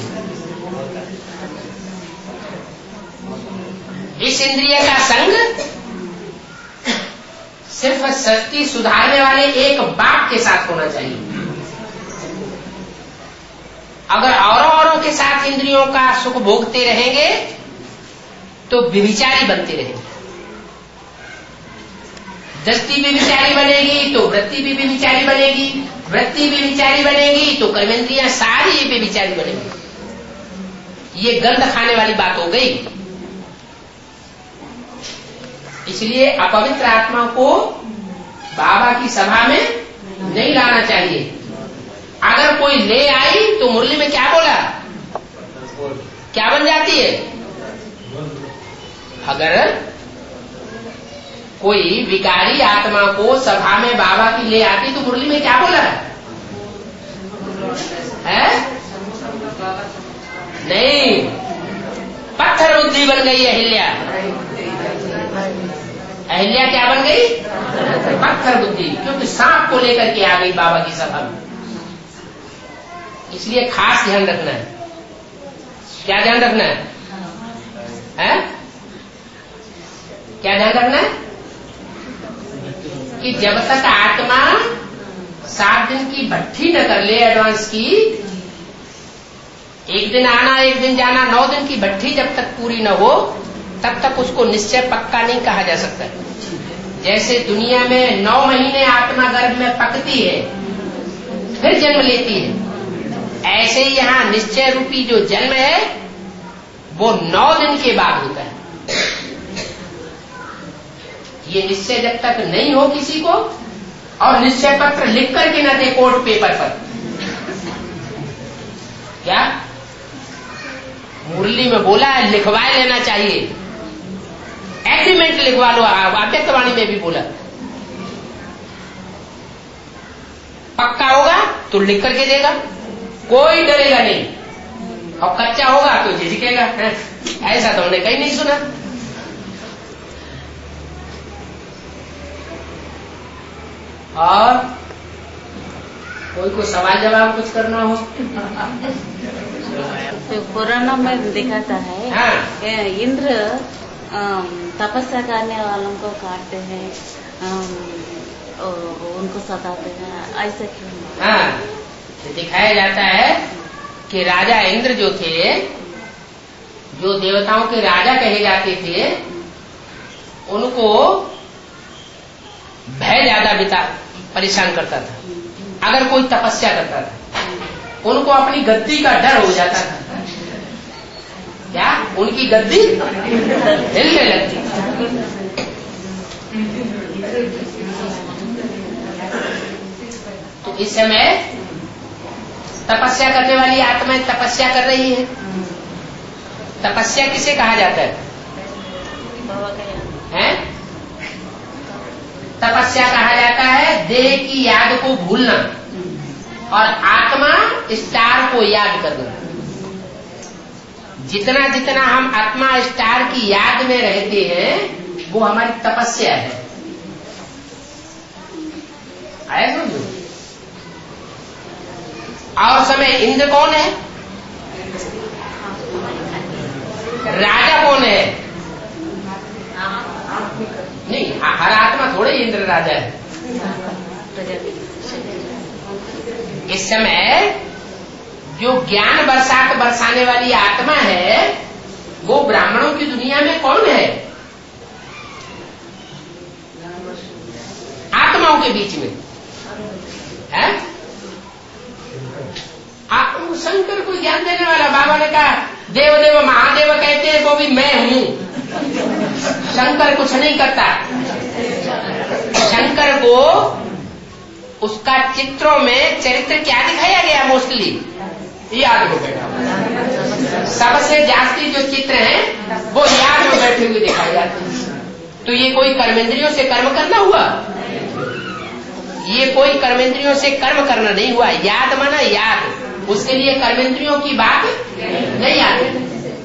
इस इंद्रिय का संग सिर्फ सृष्टि सुधारने वाले एक बाप के साथ होना चाहिए। अगर औरों के साथ इंद्रियों का सुख भोगते रहेंगे तो व्यभिचारी बनते रहेंगे। दृष्टि भी विचारी बनेगी तो वृत्ति भी विचारी बनेगी, वृत्ति भी विचारी बनेगी तो कर्मेंद्रियां सारी भी विचारी बनेगी। ये गंध खाने वाली बात हो गई। इसलिए अपवित्र आत्मा को बाबा की सभा में नहीं लाना चाहिए। अगर कोई ले आई तो मुरली में क्या बोला? क्या बन जाती है? अगर कोई विकारी आत्मा को सभा में बाबा की ले आती तो मुरली में क्या बोला है? नहीं, पत्थर बुद्धि बन गई अहिल्या। अहिल्या क्या बन गई? पत्थर बुद्धि, क्योंकि सांप को लेकर के आ गई बाबा की सभा में। इसलिए खास ध्यान रखना है। क्या ध्यान रखना है? क्या ध्यान रखना है? कि जब तक आत्मा 7 दिन की भट्ठी न कर ले एडवांस की, एक दिन आना एक दिन जाना, 9 दिन की भट्ठी जब तक पूरी न हो तब तक उसको निश्चय पक्का नहीं कहा जा सकता। जैसे दुनिया में 9 महीने आत्मा गर्भ में पकती है फिर जन्म लेती है, ऐसे ही यहाँ निश्चय रूपी जो जन्म है वो 9 दिन के बाद होता है। ये निश्चय जब तक नहीं हो किसी को, और निश्चय पत्र लिख करके न दे कोर्ट पेपर पर, क्या मुरली में बोला है लिखवा लेना चाहिए, एग्रीमेंट लिखवा लो। अव्यक्तवाणी में भी बोला पक्का होगा तो लिख करके देगा, कोई डरेगा नहीं, और कच्चा होगा तो झिझकेगा। ऐसा तो हमने कहीं नहीं सुना। और कोई सवाल जवाब कुछ करना हो तो पुराणों में दिखाता है। हाँ। इंद्र तपस्या करने वालों को काटते हैं, उनको सताते हैं, ऐसा क्यों? हाँ, दिखाया जाता है कि राजा इंद्र जो थे, जो देवताओं के राजा कहे जाते थे, उनको भय ज्यादा परेशान करता था। अगर कोई तपस्या करता था उनको अपनी गद्दी का डर हो जाता था। क्या? उनकी गद्दी हिलने लगती। तो इस समय तपस्या करने वाली आत्माएं तपस्या कर रही है। तपस्या किसे कहा जाता है? तपस्या कहा जाता है देह की याद को भूलना, और आत्मा स्टार को याद करना। जितना जितना हम आत्मा स्टार की याद में रहते हैं वो हमारी तपस्या है। आया समझो? और समय इंद्र कौन है? राजा कौन है? नहीं, हर आत्मा थोड़े इंद्र राजा है। इस समय जो ज्ञान बरसाने वाली आत्मा है वो ब्राह्मणों की दुनिया में कौन है? आत्माओं के बीच में है शंकर को ज्ञान देने वाला। बाबा ने कहा देव देव महादेव कहते हैं वो भी मैं हूं। शंकर कुछ नहीं करता। शंकर को उसका चित्रों में चरित्र क्या दिखाया गया? मोस्टली याद में बैठा। सबसे जास्ती जो चित्र हैं वो याद में बैठे हुए दिखाए जाते हैं। तो ये कोई कर्मेंद्रियों से कर्म करना हुआ? ये कोई कर्मेंद्रियों से कर्म करना नहीं हुआ। याद माना याद, उसके लिए कर्मेंद्रियों की बात नहीं आती।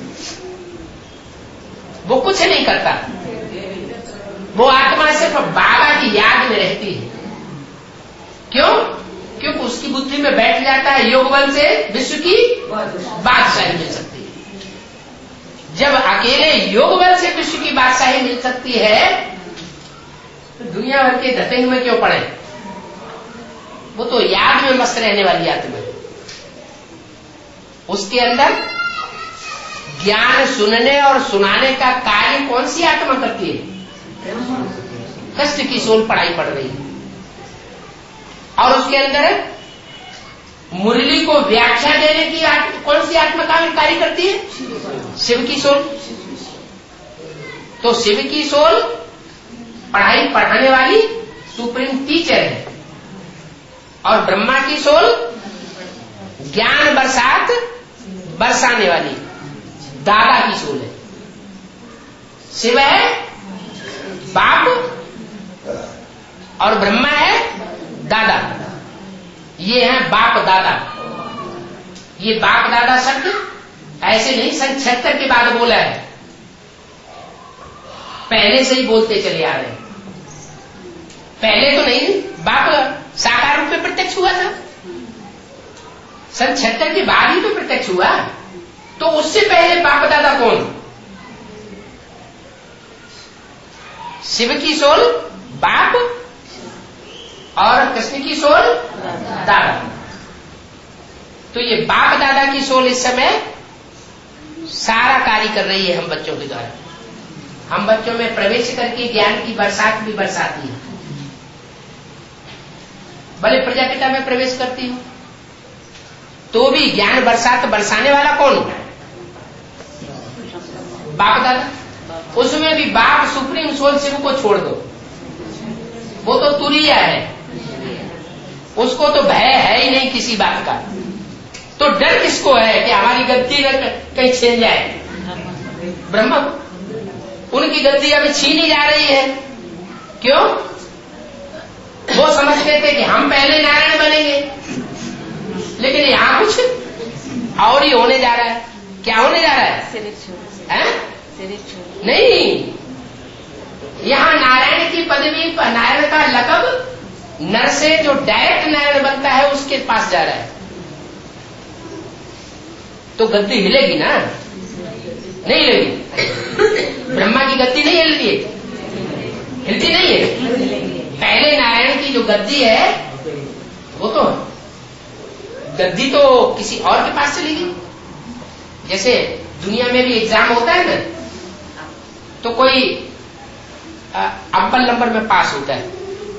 वो कुछ नहीं करता। वो आत्मा सिर्फ बाबा की याद में रहती है। क्यों? क्योंकि उसकी बुद्धि में बैठ जाता है योग बल से विश्व की बादशाही मिल सकती है। जब अकेले योग बल से विश्व की बादशाही मिल सकती है तो दुनिया भर के धतेंग में क्यों पड़े? वो तो याद में मस्त रहने वाली आत्मा है। उसके अंदर ज्ञान सुनने और सुनाने का कार्य कौन सी आत्मा करती है? कष्ट की सोल पढ़ाई पढ़ रही है। और उसके अंदर मुरली को व्याख्या देने की कौन सी आत्मा कार्य करती है? शिव की सोल। तो शिव की सोल पढ़ाई पढ़ाने वाली सुप्रीम टीचर है और ब्रह्मा की सोल ज्ञान बरसाने वाली दादा की सोल है। शिव है बाप और ब्रह्मा है दादा। ये है बाप दादा। ये बाप दादा शब्द ऐसे नहीं 76 के बाद बोला है, पहले से ही बोलते चले आ रहे हैं। पहले तो नहीं, बाप साकार रूप में प्रत्यक्ष हुआ था, 76 के बाद ही तो प्रत्यक्ष हुआ। तो उससे पहले बाप दादा कौन? शिव की सोल बाप और कृष्ण की सोल दादा। तो ये बाप दादा की सोल इस समय सारा कार्य कर रही है हम बच्चों के द्वारा। हम बच्चों में प्रवेश करके ज्ञान की बरसात भी बरसाती है। भले प्रजापिता में प्रवेश करती हूं तो भी ज्ञान बरसाने वाला कौन? बाप दादा। उसमें भी बाप सुप्रीम सोल शिव को छोड़ दो, वो तो तुरिया है, उसको तो भय है ही नहीं किसी बात का। तो डर किसको है कि हमारी गद्दी कहीं छीन जाए? ब्रह्मा। उनकी गद्दी अभी छीनी जा रही है। क्यों? वो समझते थे कि हम पहले नारायण बनेंगे, लेकिन यहां कुछ और ही होने जा रहा है। क्या होने जा रहा है? नहीं, यहां नारायण की पदवी पर नारायण का लकब नर से जो डायरेक्ट नारायण बनता है उसके पास जा रहा है। तो गद्दी हिलेगी ना? नहीं हिलेगी। ब्रह्मा की गद्दी नहीं हिल रही है, हिलती नहीं है। पहले नारायण की जो गद्दी है वो तो गद्दी तो किसी और के पास चली गई। जैसे दुनिया में भी एग्जाम होता है ना, तो कोई अव्वल नंबर में पास होता है,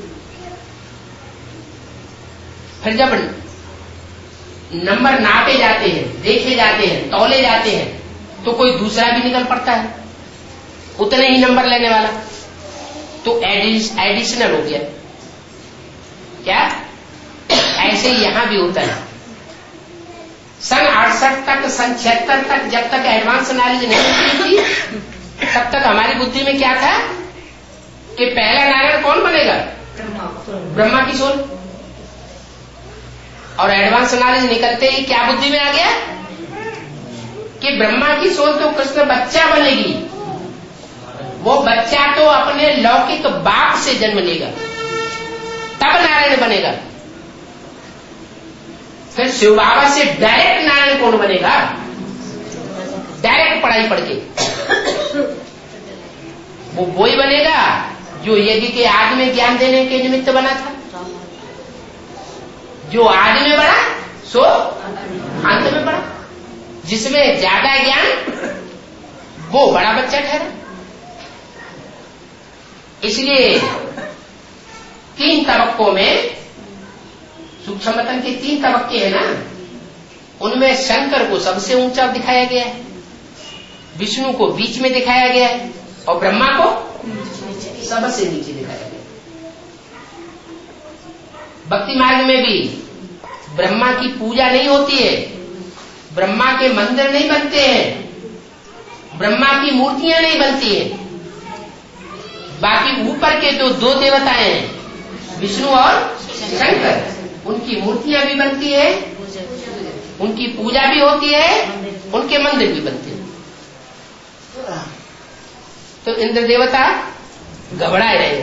फिर जब नंबर नापे जाते हैं, देखे जाते हैं, तौले जाते हैं, तो कोई दूसरा भी निकल पड़ता है उतने ही नंबर लेने वाला, तो एडिशनल हो गया। क्या? ऐसे ही यहां भी होता है। सन 68 तक, सन 76 तक जब तक एडवांस नॉलेज नहीं मिली थी तब तक हमारी बुद्धि में क्या था कि पहला नारायण कौन बनेगा? ब्रह्मा की सोल। और एडवांस नॉलेज निकलते ही क्या बुद्धि में आ गया कि ब्रह्मा की सोच तो कृष्ण बच्चा बनेगी, वो बच्चा तो अपने लौकिक बाप से जन्म लेगा, तब नारायण बनेगा। फिर शिव बाबा से डायरेक्ट नारायण कौन बनेगा? डायरेक्ट पढ़ाई पढ़ के वो वही बनेगा जो यज्ञ के आदि में ज्ञान देने के निमित्त बना था। जो आदि में बढ़ा सो अंत में बढ़ा, जिसमें ज्यादा ज्ञान वो बड़ा बच्चा ठहरा। इसलिए 3 तबक्कों में, सूक्ष्म मतन के 3 तबक्के हैं ना, उनमें शंकर को सबसे ऊंचा दिखाया गया है, विष्णु को बीच में दिखाया गया है और ब्रह्मा को सबसे नीचे दिखाया गया। भक्ति मार्ग में भी ब्रह्मा की पूजा नहीं होती है, ब्रह्मा के मंदिर नहीं बनते हैं, ब्रह्मा की मूर्तियां नहीं बनती हैं। बाकी ऊपर के जो 2 देवताएं हैं विष्णु और शंकर, उनकी मूर्तियां भी बनती है, उनकी पूजा भी होती है, उनके मंदिर भी बनते हैं। तो इंद्र देवता घबराए रहे।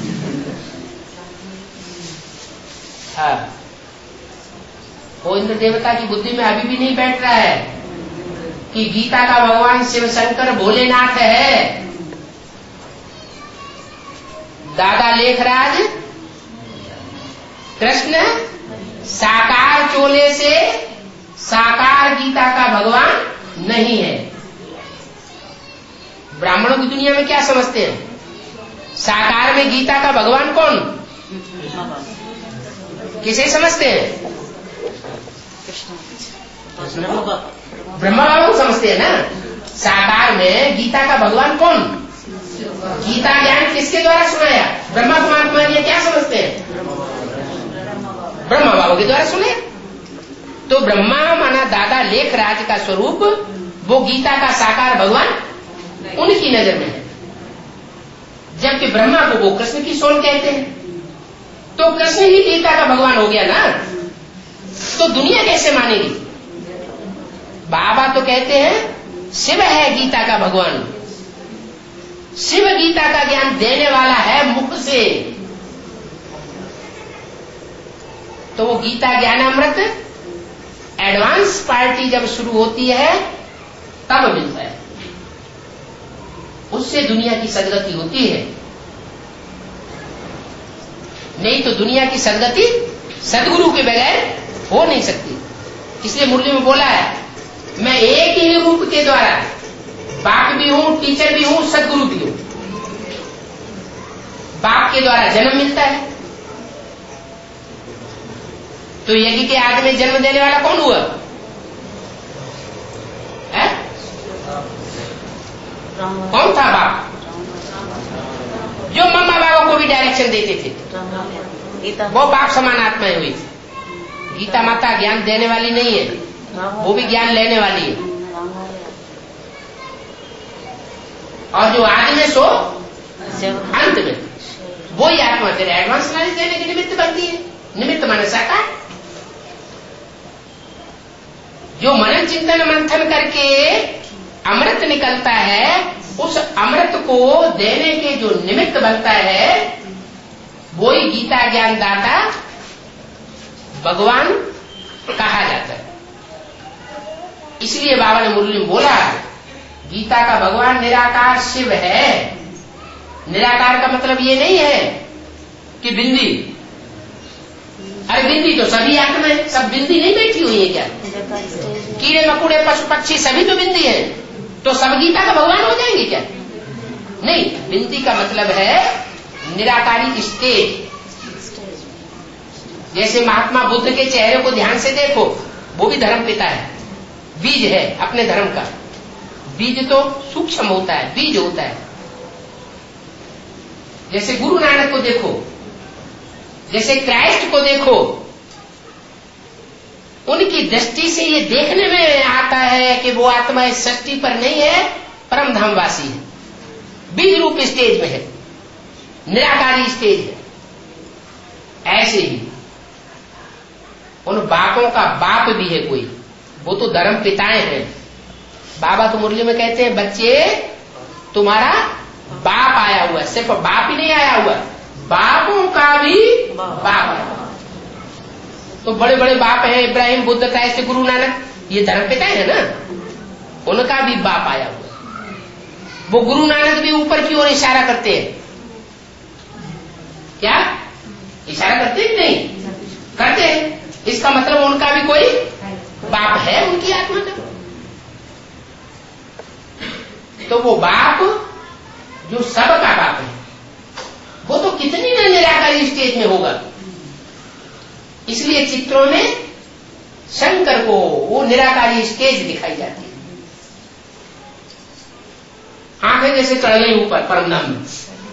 हाँ, वो इंद्र देवता की बुद्धि में अभी भी नहीं बैठ रहा है कि गीता का भगवान शिव शंकर भोलेनाथ है। दादा लेखराज कृष्ण साकार चोले से साकार गीता का भगवान नहीं है। ब्राह्मणों की दुनिया में क्या समझते हैं? साकार में गीता का भगवान कौन? किसे समझते हैं? ब्रह्मा बाबा को समझते हैं ना। साकार में गीता का भगवान कौन? गीता ज्ञान किसके द्वारा सुनाया? ब्रह्मा कुमार कुमारी क्या समझते हैं? ब्रह्मा बाबा के द्वारा सुने। तो ब्रह्मा माना दादा लेखराज का स्वरूप, वो गीता का साकार भगवान उनकी नजर में है, जबकि ब्रह्मा को वो कृष्ण की सोल कहते हैं। तो कृष्ण ही गीता का भगवान हो गया ना, तो दुनिया कैसे मानेगी? बाबा तो कहते हैं शिव है गीता का भगवान, शिव गीता का ज्ञान देने वाला है मुख से। तो वो गीता ज्ञानामृत एडवांस पार्टी जब शुरू होती है तब मिलता है, उससे दुनिया की सदगति होती है। नहीं तो दुनिया की सदगति सदगुरु के बगैर हो नहीं सकती। इसलिए मुरली में बोला है, मैं एक ही रूप के द्वारा बाप भी हूं, टीचर भी हूं, सदगुरु भी हूं। बाप के द्वारा जन्म मिलता है, तो यज्ञ के आदि में जन्म देने वाला कौन हुआ? है? कौन था बाप? जो मम्मा बाबा को भी डायरेक्शन देते थे, वो बाप समान आत्माएं हुई थी। गीता माता ज्ञान देने वाली नहीं है, वो भी ज्ञान लेने वाली है। और जो आदि में सो अंत में वही आत्मा फिर एडवांस नॉलेज देने के निमित्त बनती है। निमित्त माने साकार। जो मनन चिंतन मंथन करके अमृत निकलता है, उस अमृत को देने के जो निमित्त बनता है वही गीता ज्ञान दाता भगवान कहा जाता है। इसलिए बाबा ने मुरली में बोला, गीता का भगवान निराकार शिव है। निराकार का मतलब ये नहीं है कि बिंदी, अरे बिंदी तो सभी आत्मा है, सब बिंदी नहीं बैठी हुई है क्या? कीड़े मकुड़े पशु पक्षी सभी तो बिंदी है, तो सब गीता का भगवान हो जाएंगे क्या? नहीं, बिंदी का मतलब है निराकारी स्टेज। जैसे महात्मा बुद्ध के चेहरे को ध्यान से देखो, वो भी धर्म पिता है, बीज है अपने धर्म का। बीज तो सूक्ष्म होता है, बीज होता है। जैसे गुरु नानक को देखो, जैसे क्राइस्ट को देखो, उनकी दृष्टि से ये देखने में आता है कि वो आत्मा इस सृष्टि पर नहीं है, परम धामवासी है, बीज रूप स्टेज में है, निराकारी स्टेज है। ऐसे ही उन बापों का बाप भी है कोई, वो तो धर्म पिताएं हैं। बाबा तो मुरली में कहते हैं बच्चे तुम्हारा बाप आया हुआ है, सिर्फ बाप ही नहीं आया हुआ, बापों का भी बाप आया। तो बड़े बड़े बाप हैं, इब्राहिम, बुद्ध, क्राइस्ट, गुरु नानक, ये धर्म पिताएं है ना, उनका भी बाप आया हुआ है। वो गुरु नानक भी ऊपर की ओर इशारा करते हैं, क्या इशारा करते हैं? नहीं करते हैं। इसका मतलब उनका भी कोई बाप है, उनकी आत्मा का। तो वो बाप जो सबका बाप है, वो तो कितनी न निराकारी स्टेज में होगा। इसलिए चित्रों में शंकर को वो निराकारी स्टेज दिखाई जाती है। आंखें जैसे चढ़ गई ऊपर परमधाम में,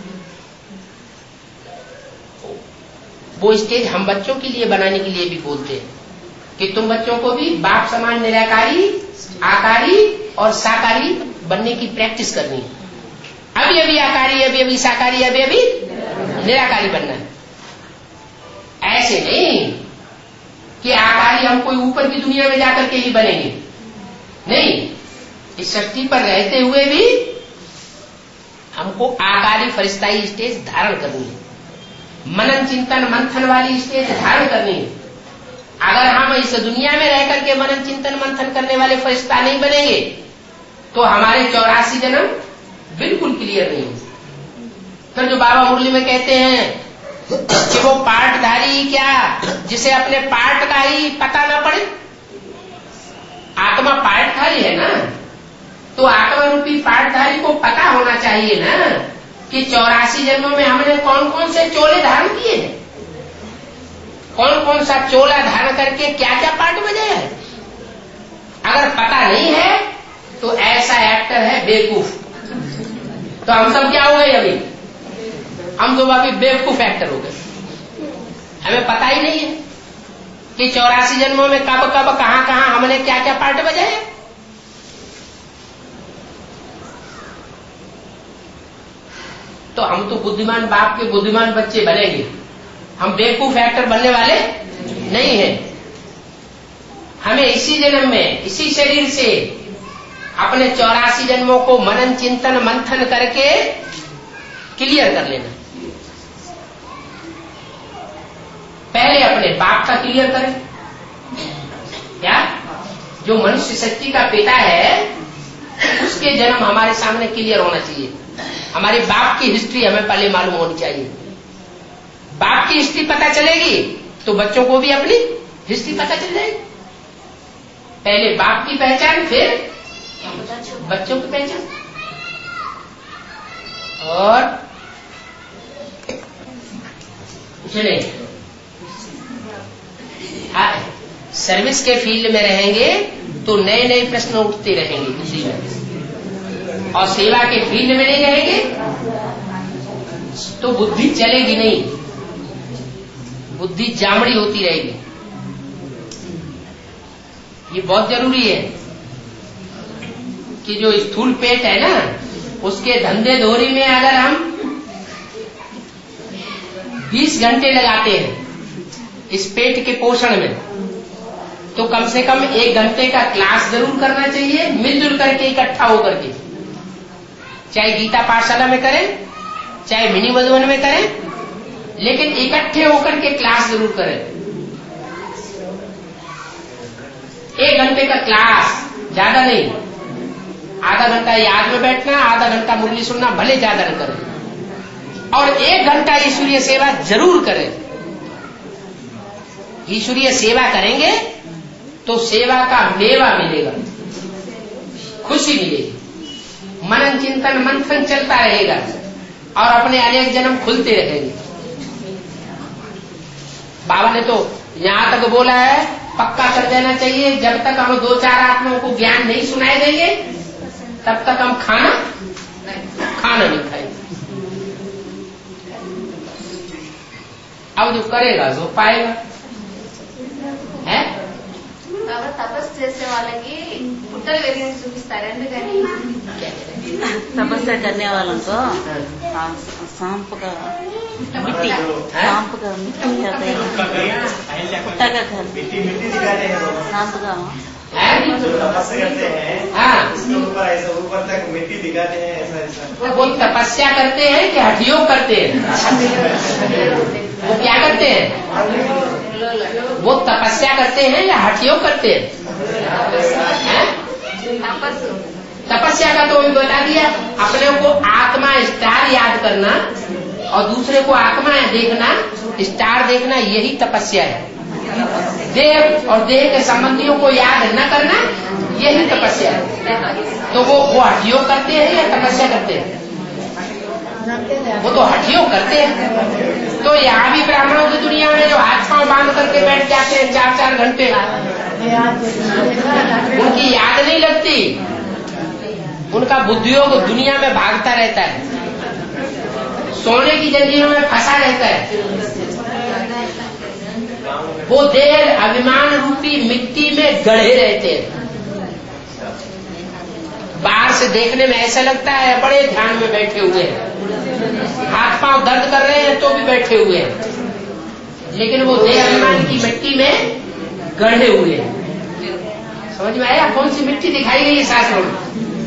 वो स्टेज हम बच्चों के लिए बनाने के लिए भी बोलते हैं कि तुम बच्चों को भी बाप समान निराकारी, आकारी और साकारी बनने की प्रैक्टिस करनी है। अभी अभी आकारी, अभी अभी साकारी, अभी अभी निराकारी बनना है। ऐसे नहीं कि आकारी हम कोई ऊपर की दुनिया में जाकर के ही बनेंगे, नहीं, इस सृष्टि पर रहते हुए भी हमको आकारी फरिश्ताई स्टेज धारण करनी है, मनन चिंतन मंथन वाली स्टेज धारण करनी है। अगर हम इस दुनिया में रह करके मनन चिंतन मंथन करने वाले फरिश्ता नहीं बनेंगे तो हमारे 84 जन्म बिल्कुल क्लियर नहीं होंगे। फिर जो बाबा मुरली में कहते हैं कि वो पार्टधारी क्या, जिसे अपने पार्ट का ही पता ना पड़े। आत्मा पार्टधारी है ना, तो आत्मा रूपी पार्टधारी को पता होना चाहिए ना कि 84 जन्मों में हमने कौन कौन से चोले धारण किए हैं, कौन कौन सा चोला धारण करके क्या क्या पार्ट बजाया है। अगर पता नहीं है तो ऐसा एक्टर है बेवकूफ। तो हम सब क्या हो गए अभी, हम तो अभी बेवकूफ एक्टर हो गए। हमें पता ही नहीं है कि 84 जन्मों में कब कब कहां कहां हमने क्या क्या पार्ट बजाए। तो हम तो बुद्धिमान बाप के बुद्धिमान बच्चे बनेंगे, हम बेवकूफ एक्टर बनने वाले नहीं हैं। हमें इसी जन्म में इसी शरीर से अपने 84 जन्मों को मनन चिंतन मंथन करके क्लियर कर लेना। पहले अपने बाप का क्लियर करें। क्या जो मनुष्य शक्ति का पिता है उसके जन्म हमारे सामने क्लियर होना चाहिए। हमारे बाप की हिस्ट्री हमें पहले मालूम होनी चाहिए। बाप की हिस्ट्री पता चलेगी तो बच्चों को भी अपनी हिस्ट्री पता चल जाएगी। पहले बाप की पहचान, फिर बच्चों की पहचान। और सुनिए, सर्विस के फील्ड में रहेंगे तो नए नए प्रश्न उठते रहेंगे किसी में, और सेवा के फील्ड में नहीं रहेंगे तो बुद्धि चलेगी नहीं, बुद्धि जामड़ी होती रहेगी। ये बहुत जरूरी है कि जो स्थूल पेट है ना, उसके धंधे धोरी में अगर हम 20 घंटे लगाते हैं इस पेट के पोषण में, तो कम से कम 1 घंटे का क्लास जरूर करना चाहिए, मिलजुल करके इकट्ठा होकर के। चाहे गीता पाठशाला में करें, चाहे मिनी मधुबन में करें, लेकिन इकट्ठे होकर के क्लास जरूर करें। 1 घंटे का क्लास, ज्यादा नहीं, आधा घंटा याद में बैठना, आधा घंटा मुरली सुनना, भले ज्यादा न करें, और 1 घंटा ईश्वरीय सेवा जरूर करें। ईश्वरीय सेवा करेंगे तो सेवा का मेवा मिलेगा, खुशी मिलेगी, मनन चिंतन मंथन चलता रहेगा और अपने अनेक जन्म खुलते रहेंगे। बाबा ने तो यहां तक बोला है, पक्का कर देना चाहिए, जब तक हम 2-4 आत्माओं को ज्ञान नहीं सुनाए देंगे तब तक हम खाना नहीं खाएंगे। अब जो करेगा जो पाएगा है। తపస్సు చేసే వాళ్ళకి పుట్టలు వెలిగించి చూపిస్తారు. ఎందుకని तपस्या करने वालों को सांप का मिट्टी आता है, कुत्ता का घर, सांप का तपस्या करते हैं उसके ऊपर ऐसा ऊपर तक मिट्टी दिखाते हैं, ऐसा वो तपस्या करते हैं कि हठयोग करते हैं? वो क्या करते हैं? वो तपस्या करते हैं या हठयोग करते हैं? तपस्या का तो अभी बता दिया। अपने को आत्मा स्टार याद करना और दूसरे को आत्मा देखना, स्टार देखना, यही तपस्या है। देह और देह के संबंधियों को याद न करना, यही तपस्या है। तो वो हठयोग करते हैं या तपस्या करते हैं? वो तो हठयोग करते हैं। तो यहाँ भी ब्राह्मणों की दुनिया में जो हाथ पांव बांध करके बैठ जाते हैं 4-4 घंटे, उनकी याद नहीं लगती, उनका बुद्धियोग दुनिया में भागता रहता है, सोने की जंजीरों में फंसा रहता है। वो देह अभिमान रूपी मिट्टी में गढ़े रहते हैं। बाहर से देखने में ऐसा लगता है बड़े ध्यान में बैठे हुए हैं, हाथ पांव दर्द कर रहे हैं तो भी बैठे हुए हैं, लेकिन वो देह अभिमान की मिट्टी में गढ़े हुए हैं। समझ में आया कौन सी मिट्टी दिखाई गई है शास्त्रों में?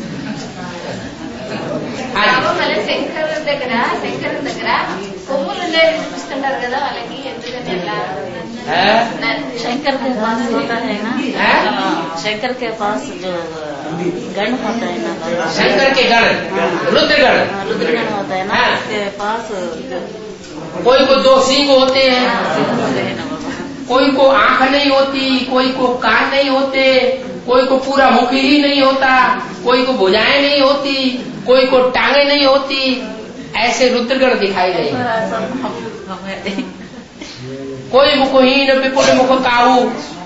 శంకరుల దగ్గర కొమ్ములు చూపిస్తుంటారు కదా వాళ్ళకి, ఎందుకని అట్లా? शंकर के पास होता है ना, शंकर के पास जो गण होता है ना, शंकर के गण, रुद्रगण, रुद्रगण होता है ना, उसके पास कोई को 2 सींग होते हैं, कोई को आंख नहीं होती, कोई को कान नहीं होते, कोई को पूरा मुख ही नहीं होता, कोई को भुजाएं नहीं होती, कोई को टांगे नहीं होती, ऐसे रुद्रगण दिखाई गए। कोई मुखहीन विपुल मुख काहू,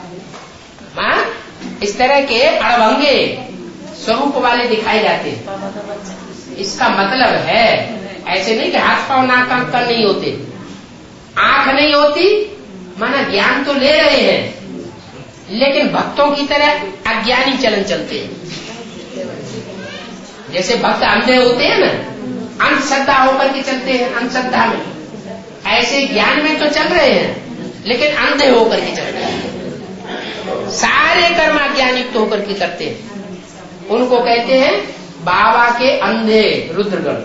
इस तरह के अड़भंगे स्वरूप वाले दिखाए जाते हैं। इसका मतलब है ऐसे नहीं कि हाथ पांव नाक कान नहीं होते, आंख नहीं होती, माना ज्ञान तो ले रहे हैं, लेकिन भक्तों की तरह अज्ञानी चलन चलते हैं। जैसे भक्त अंधे होते हैं ना, अंधश्रद्धा होकर के चलते हैं, अंधश्रद्धा में, ऐसे ज्ञान में तो चल रहे हैं लेकिन अंधे होकर के चल रहे हैं। सारे कर्म अज्ञानित होकर के करते हैं, उनको कहते हैं बाबा के अंधे रुद्रगण।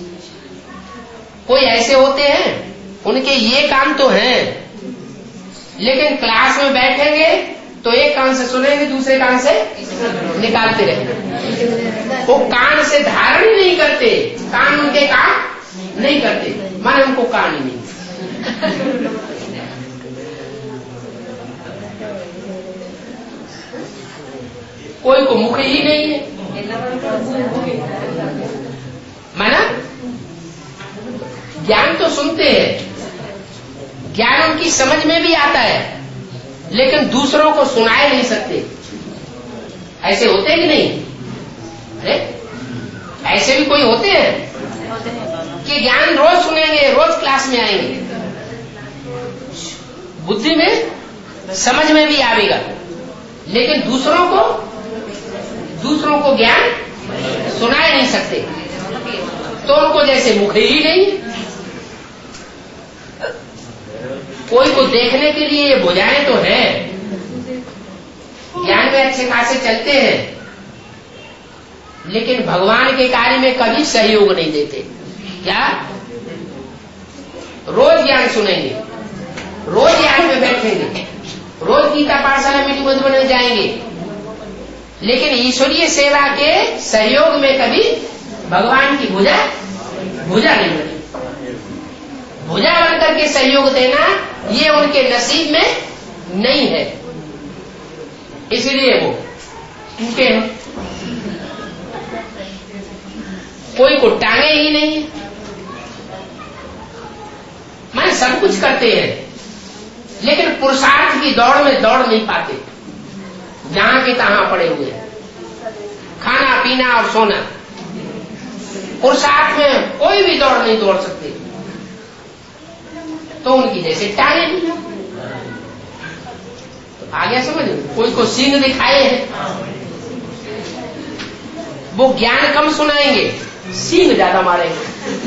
कोई ऐसे होते हैं उनके ये काम तो हैं, लेकिन क्लास में बैठेंगे तो एक कान से सुनेंगे, दूसरे कान से निकालते रहेंगे। वो कान से धारण ही नहीं करते, कान उनके काम नहीं करते, माने उनको कान ही नहीं। कोई को मुख ही नहीं है, माना ज्ञान तो सुनते हैं, ज्ञान उनकी समझ में भी आता है, लेकिन दूसरों को सुनाए नहीं सकते। ऐसे होते हैं कि नहीं? ऐसे भी कोई होते हैं कि ज्ञान रोज सुनेंगे, रोज क्लास में आएंगे, बुद्धि में समझ में भी आएगा, लेकिन दूसरों को ज्ञान सुनाए नहीं सकते, तो उनको जैसे मुख ही नहीं। कोई को देखने के लिए ये भुजाएं तो है, ज्ञान में अच्छे खासे चलते हैं, लेकिन भगवान के कार्य में कभी सहयोग नहीं देते। क्या? रोज ज्ञान सुनेंगे, रोज ज्ञान में बैठेंगे, रोज गीता पाठशाला मीटिंग मधुबन में जाएंगे, लेकिन ईश्वरीय सेवा के सहयोग में कभी भगवान की भुजा नहीं बनी। भुजा बनकर के सहयोग देना ये उनके नसीब में नहीं है, इसलिए वो टूटे हैं। कोई को टांगे ही नहीं है, मैं सब कुछ करते हैं, लेकिन पुरुषार्थ की दौड़ में दौड़ नहीं पाते, जहां के तहां पड़े हुए हैं। खाना पीना और सोना, पुरुषार्थ में कोई भी दौड़ नहीं दौड़ सकते, तो उनकी जैसे टांगे नहीं। तो आ गया समझ? कोई को सींग दिखाए हैं, वो ज्ञान कम सुनाएंगे, सींग ज्यादा मारेंगे।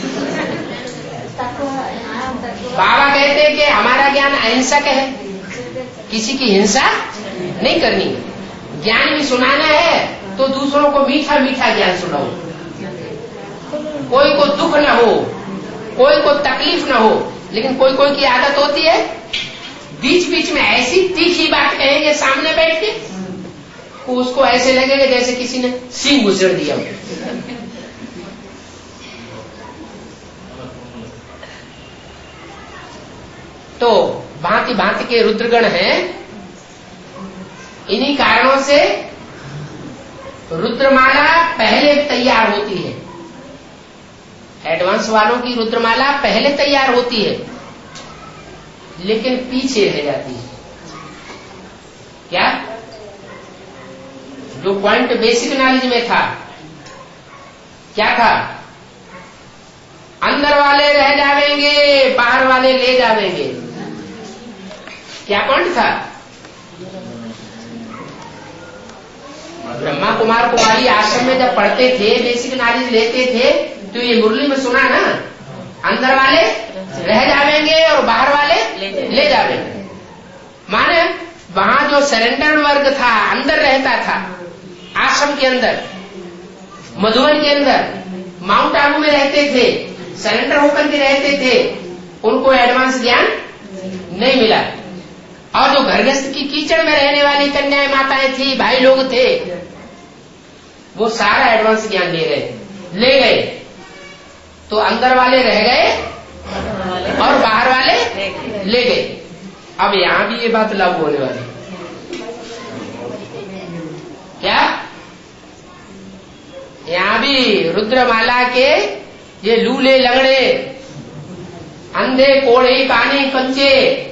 बाबा कहते हैं कि हमारा ज्ञान अहिंसक है, किसी की हिंसा नहीं करनी। ज्ञान भी सुनाना है तो दूसरों को मीठा मीठा ज्ञान सुनाओ, कोई को दुख न हो, कोई को तकलीफ न हो। लेकिन कोई कोई की आदत होती है बीच बीच में ऐसी तीखी बात कहेंगे सामने बैठ के, उसको ऐसे लगेगा जैसे किसी ने सींग घुसेड़ दिया। तो भांति भांति के रुद्रगण हैं। इन्हीं कारणों से रुद्रमाला पहले तैयार होती है। एडवांस वालों की रुद्रमाला पहले तैयार होती है, लेकिन पीछे रह जाती है। क्या? जो पॉइंट बेसिक नॉलेज में था, क्या था? अंदर वाले रह जावेंगे, बाहर वाले ले जावेंगे। क्या पॉइंट था? ब्रह्मा कुमार कुमारी आश्रम में जब पढ़ते थे, बेसिक नॉलेज लेते थे, तो ये मुरली में सुना ना, अंदर वाले रह जावेंगे और बाहर वाले ले जावेंगे। माने वहां जो सरेंडर वर्ग था, अंदर रहता था, आश्रम के अंदर, मधुबन के अंदर, माउंट आबू में रहते थे, सरेंडर होकर के रहते थे, उनको एडवांस ज्ञान नहीं मिला। और जो घरगृहस्थ की कीचड़ में रहने वाली कन्याएं माताएं थी, भाई लोग थे, वो सारा एडवांस ज्ञान ले गए। तो अंदर वाले रह गए और बाहर वाले ले गए। अब यहां भी ये बात लागू होने वाली। क्या? यहां भी रुद्रमाला के ये लूले लगड़े, अंधे कोढ़े काने कंचे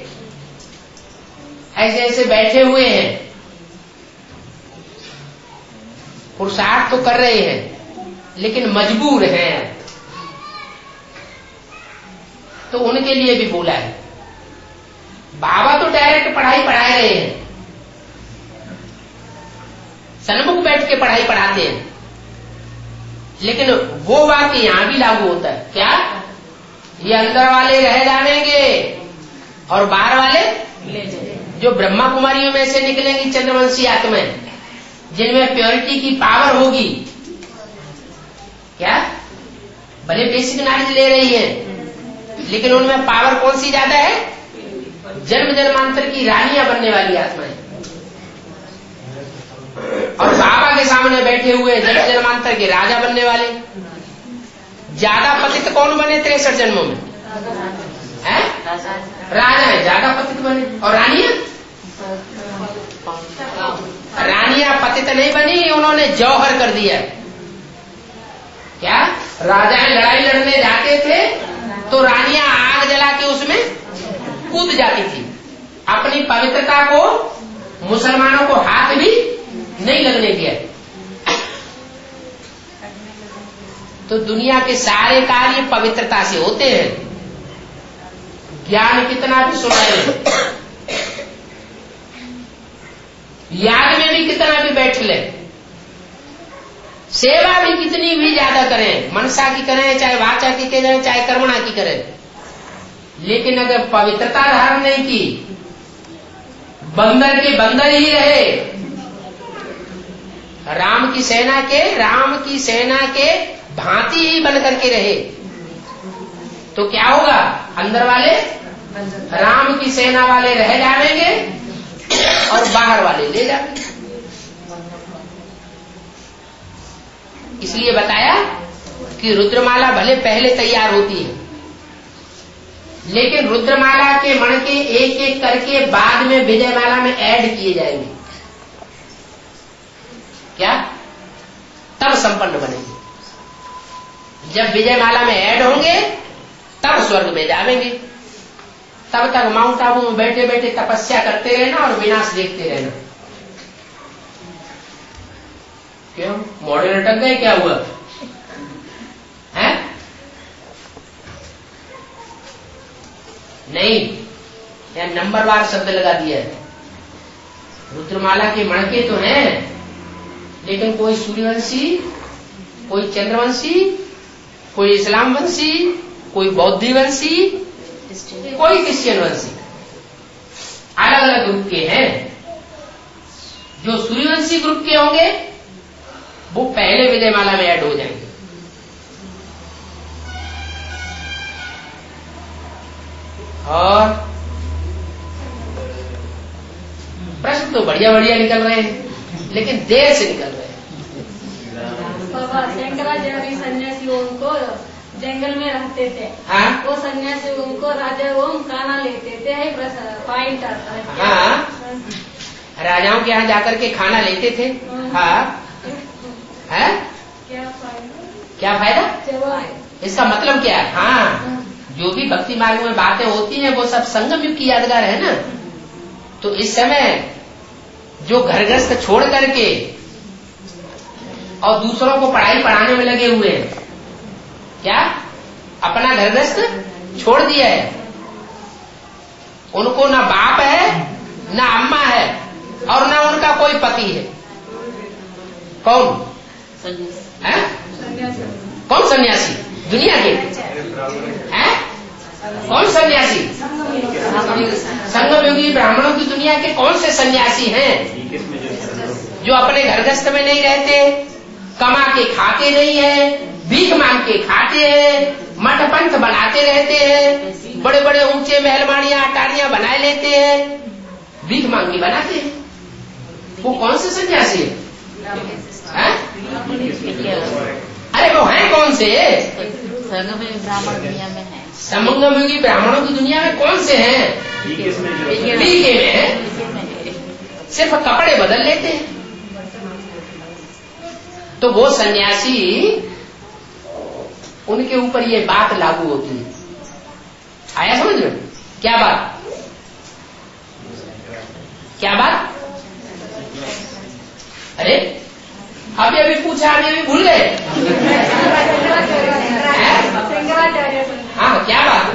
ऐसे ऐसे बैठे हुए हैं, पुरुषार्थ तो कर रहे हैं लेकिन मजबूर हैं। तो उनके लिए भी बोला है। बाबा तो डायरेक्ट पढ़ाई पढ़ा रहे हैं, सन्मुख बैठ के पढ़ाई पढ़ाते हैं, लेकिन वो वाक्य यहां भी लागू होता है। क्या? ये अंदर वाले रह जाएंगे और बाहर वाले ले जाएंगे। जो ब्रह्मा कुमारियों में से निकलेंगी चंद्रवंशी आत्माएं, जिनमें प्योरिटी की पावर होगी, क्या? भले बेसिक नॉलेज ले रही है, लेकिन उनमें पावर कौन सी ज्यादा है? जन्म जन्मांतर की रानियां बनने वाली आत्माएं। और बाबा के सामने बैठे हुए जन्म जन्मांतर के राजा बनने वाले। ज्यादा पतित कौन बने 63 जन्मों में? है? राजा है, ज्यादा पतित बने। और रानियां पतित नहीं बनी, उन्होंने जौहर कर दिया। क्या? राजाएं लड़ाई लड़ने जाते थे तो रानियां आग जला के उसमें कूद जाती थी। अपनी पवित्रता को मुसलमानों को हाथ भी नहीं लगने दिया। तो दुनिया के सारे कार्य पवित्रता से होते हैं। ज्ञान कितना भी सुनाए, याद में भी कितना भी बैठ ले, सेवा भी कितनी भी ज्यादा करें, मनसा की करें, चाहे वाचा की करें, चाहे कर्मणा की करें, लेकिन अगर पवित्रता धारण नहीं की, बंदर के बंदर ही रहे, राम की सेना के भांति ही बन करके रहे, तो क्या होगा? अंदर वाले राम की सेना वाले रह जाएंगे और बाहर वाले ले जाएंगे। इसलिए बताया कि रुद्रमाला भले पहले तैयार होती है, लेकिन रुद्रमाला के मण के एक एक करके बाद में विजयमाला में ऐड किए जाएंगे। क्या? तब संपन्न बनेंगे। जब विजयमाला में ऐड होंगे तब स्वर्ग में जाएंगे। तब तक माउंट आबू में बैठे बैठे तपस्या करते रहना और विनाश देखते रहना। क्यों? मॉडल अटक गए? क्या हुआ है? नहीं, यह नंबरवार शब्द लगा दिया है। रुद्रमाला के मणके तो हैं, लेकिन कोई सूर्यवंशी कोई चंद्रवंशी, कोई इस्लाम वंशी, कोई बौद्धी वंशी, कोई क्रिश्चियन वंशी, अलग अलग ग्रुप के हैं। जो सूर्यवंशी ग्रुप के होंगे वो पहले विजयमाला में ऐड हो जाएंगे। और प्रश्न तो बढ़िया बढ़िया निकल रहे हैं, लेकिन देर से निकल रहे हैं। बाबा शंकराचार्य सन्यासी उनको जंगल में रहते थे। हाँ? वो सन्यासी उनको राजा ओम खाना लेते थे, पॉइंट आता है। हाँ, राजाओं के यहाँ जाकर के खाना लेते थे। हाँ, है क्या फायदा? इसका मतलब क्या है? हाँ, जो भी भक्ति मार्ग में बातें होती हैं वो सब संगम युग की यादगार है ना। तो इस समय जो घर गृहस्थ छोड़ करके और दूसरों को पढ़ाई पढ़ाने में लगे हुए हैं, क्या अपना घर गृहस्थ छोड़ दिया है, उनको ना बाप है ना अम्मा है और ना उनका कोई पति है। कौन है? कौन सन्यासी? दुनिया के हैं? कौन सन्यासी? संगम योगी ब्राह्मणों की दुनिया के कौन से सन्यासी हैं जो अपने घर गृहस्थ में नहीं रहते, कमा के खाते नहीं है, भीख मांग के खाते हैं, मठ पंथ बनाते रहते हैं, बड़े बड़े ऊंचे महलमानियां अटारियां बनाए लेते हैं, भीख मांग के बनाते हैं। वो कौन से सन्यासी है? अरे वो हैं कौन से? संगम ब्राह्मण दुनिया में है। संगम योगी ब्राह्मणों की दुनिया में कौन से हैं? बीके में है, सिर्फ कपड़े बदल लेते हैं। तो वो सन्यासी, उनके ऊपर ये बात लागू होती है। आया समझ में? क्या बात? क्या बात? अरे अभी पूछा, अभी भूल गए? हाँ, क्या बात?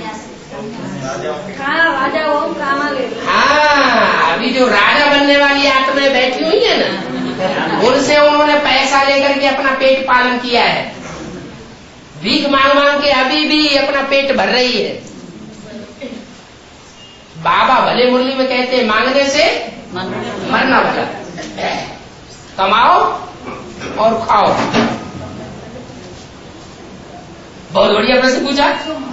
राजा ओम कामा ले। हाँ, अभी जो राजा बनने वाली आत्माएं बैठी हुई है ना, उनसे उन्होंने पैसा लेकर के अपना पेट पालन किया है, भीख मांग मांग के अभी भी अपना पेट भर रही है। बाबा भले मुरली में कहते हैं मांगने से मरना भला, कमाओ और खाओ। बहुत बढ़िया प्रश्न पूछा।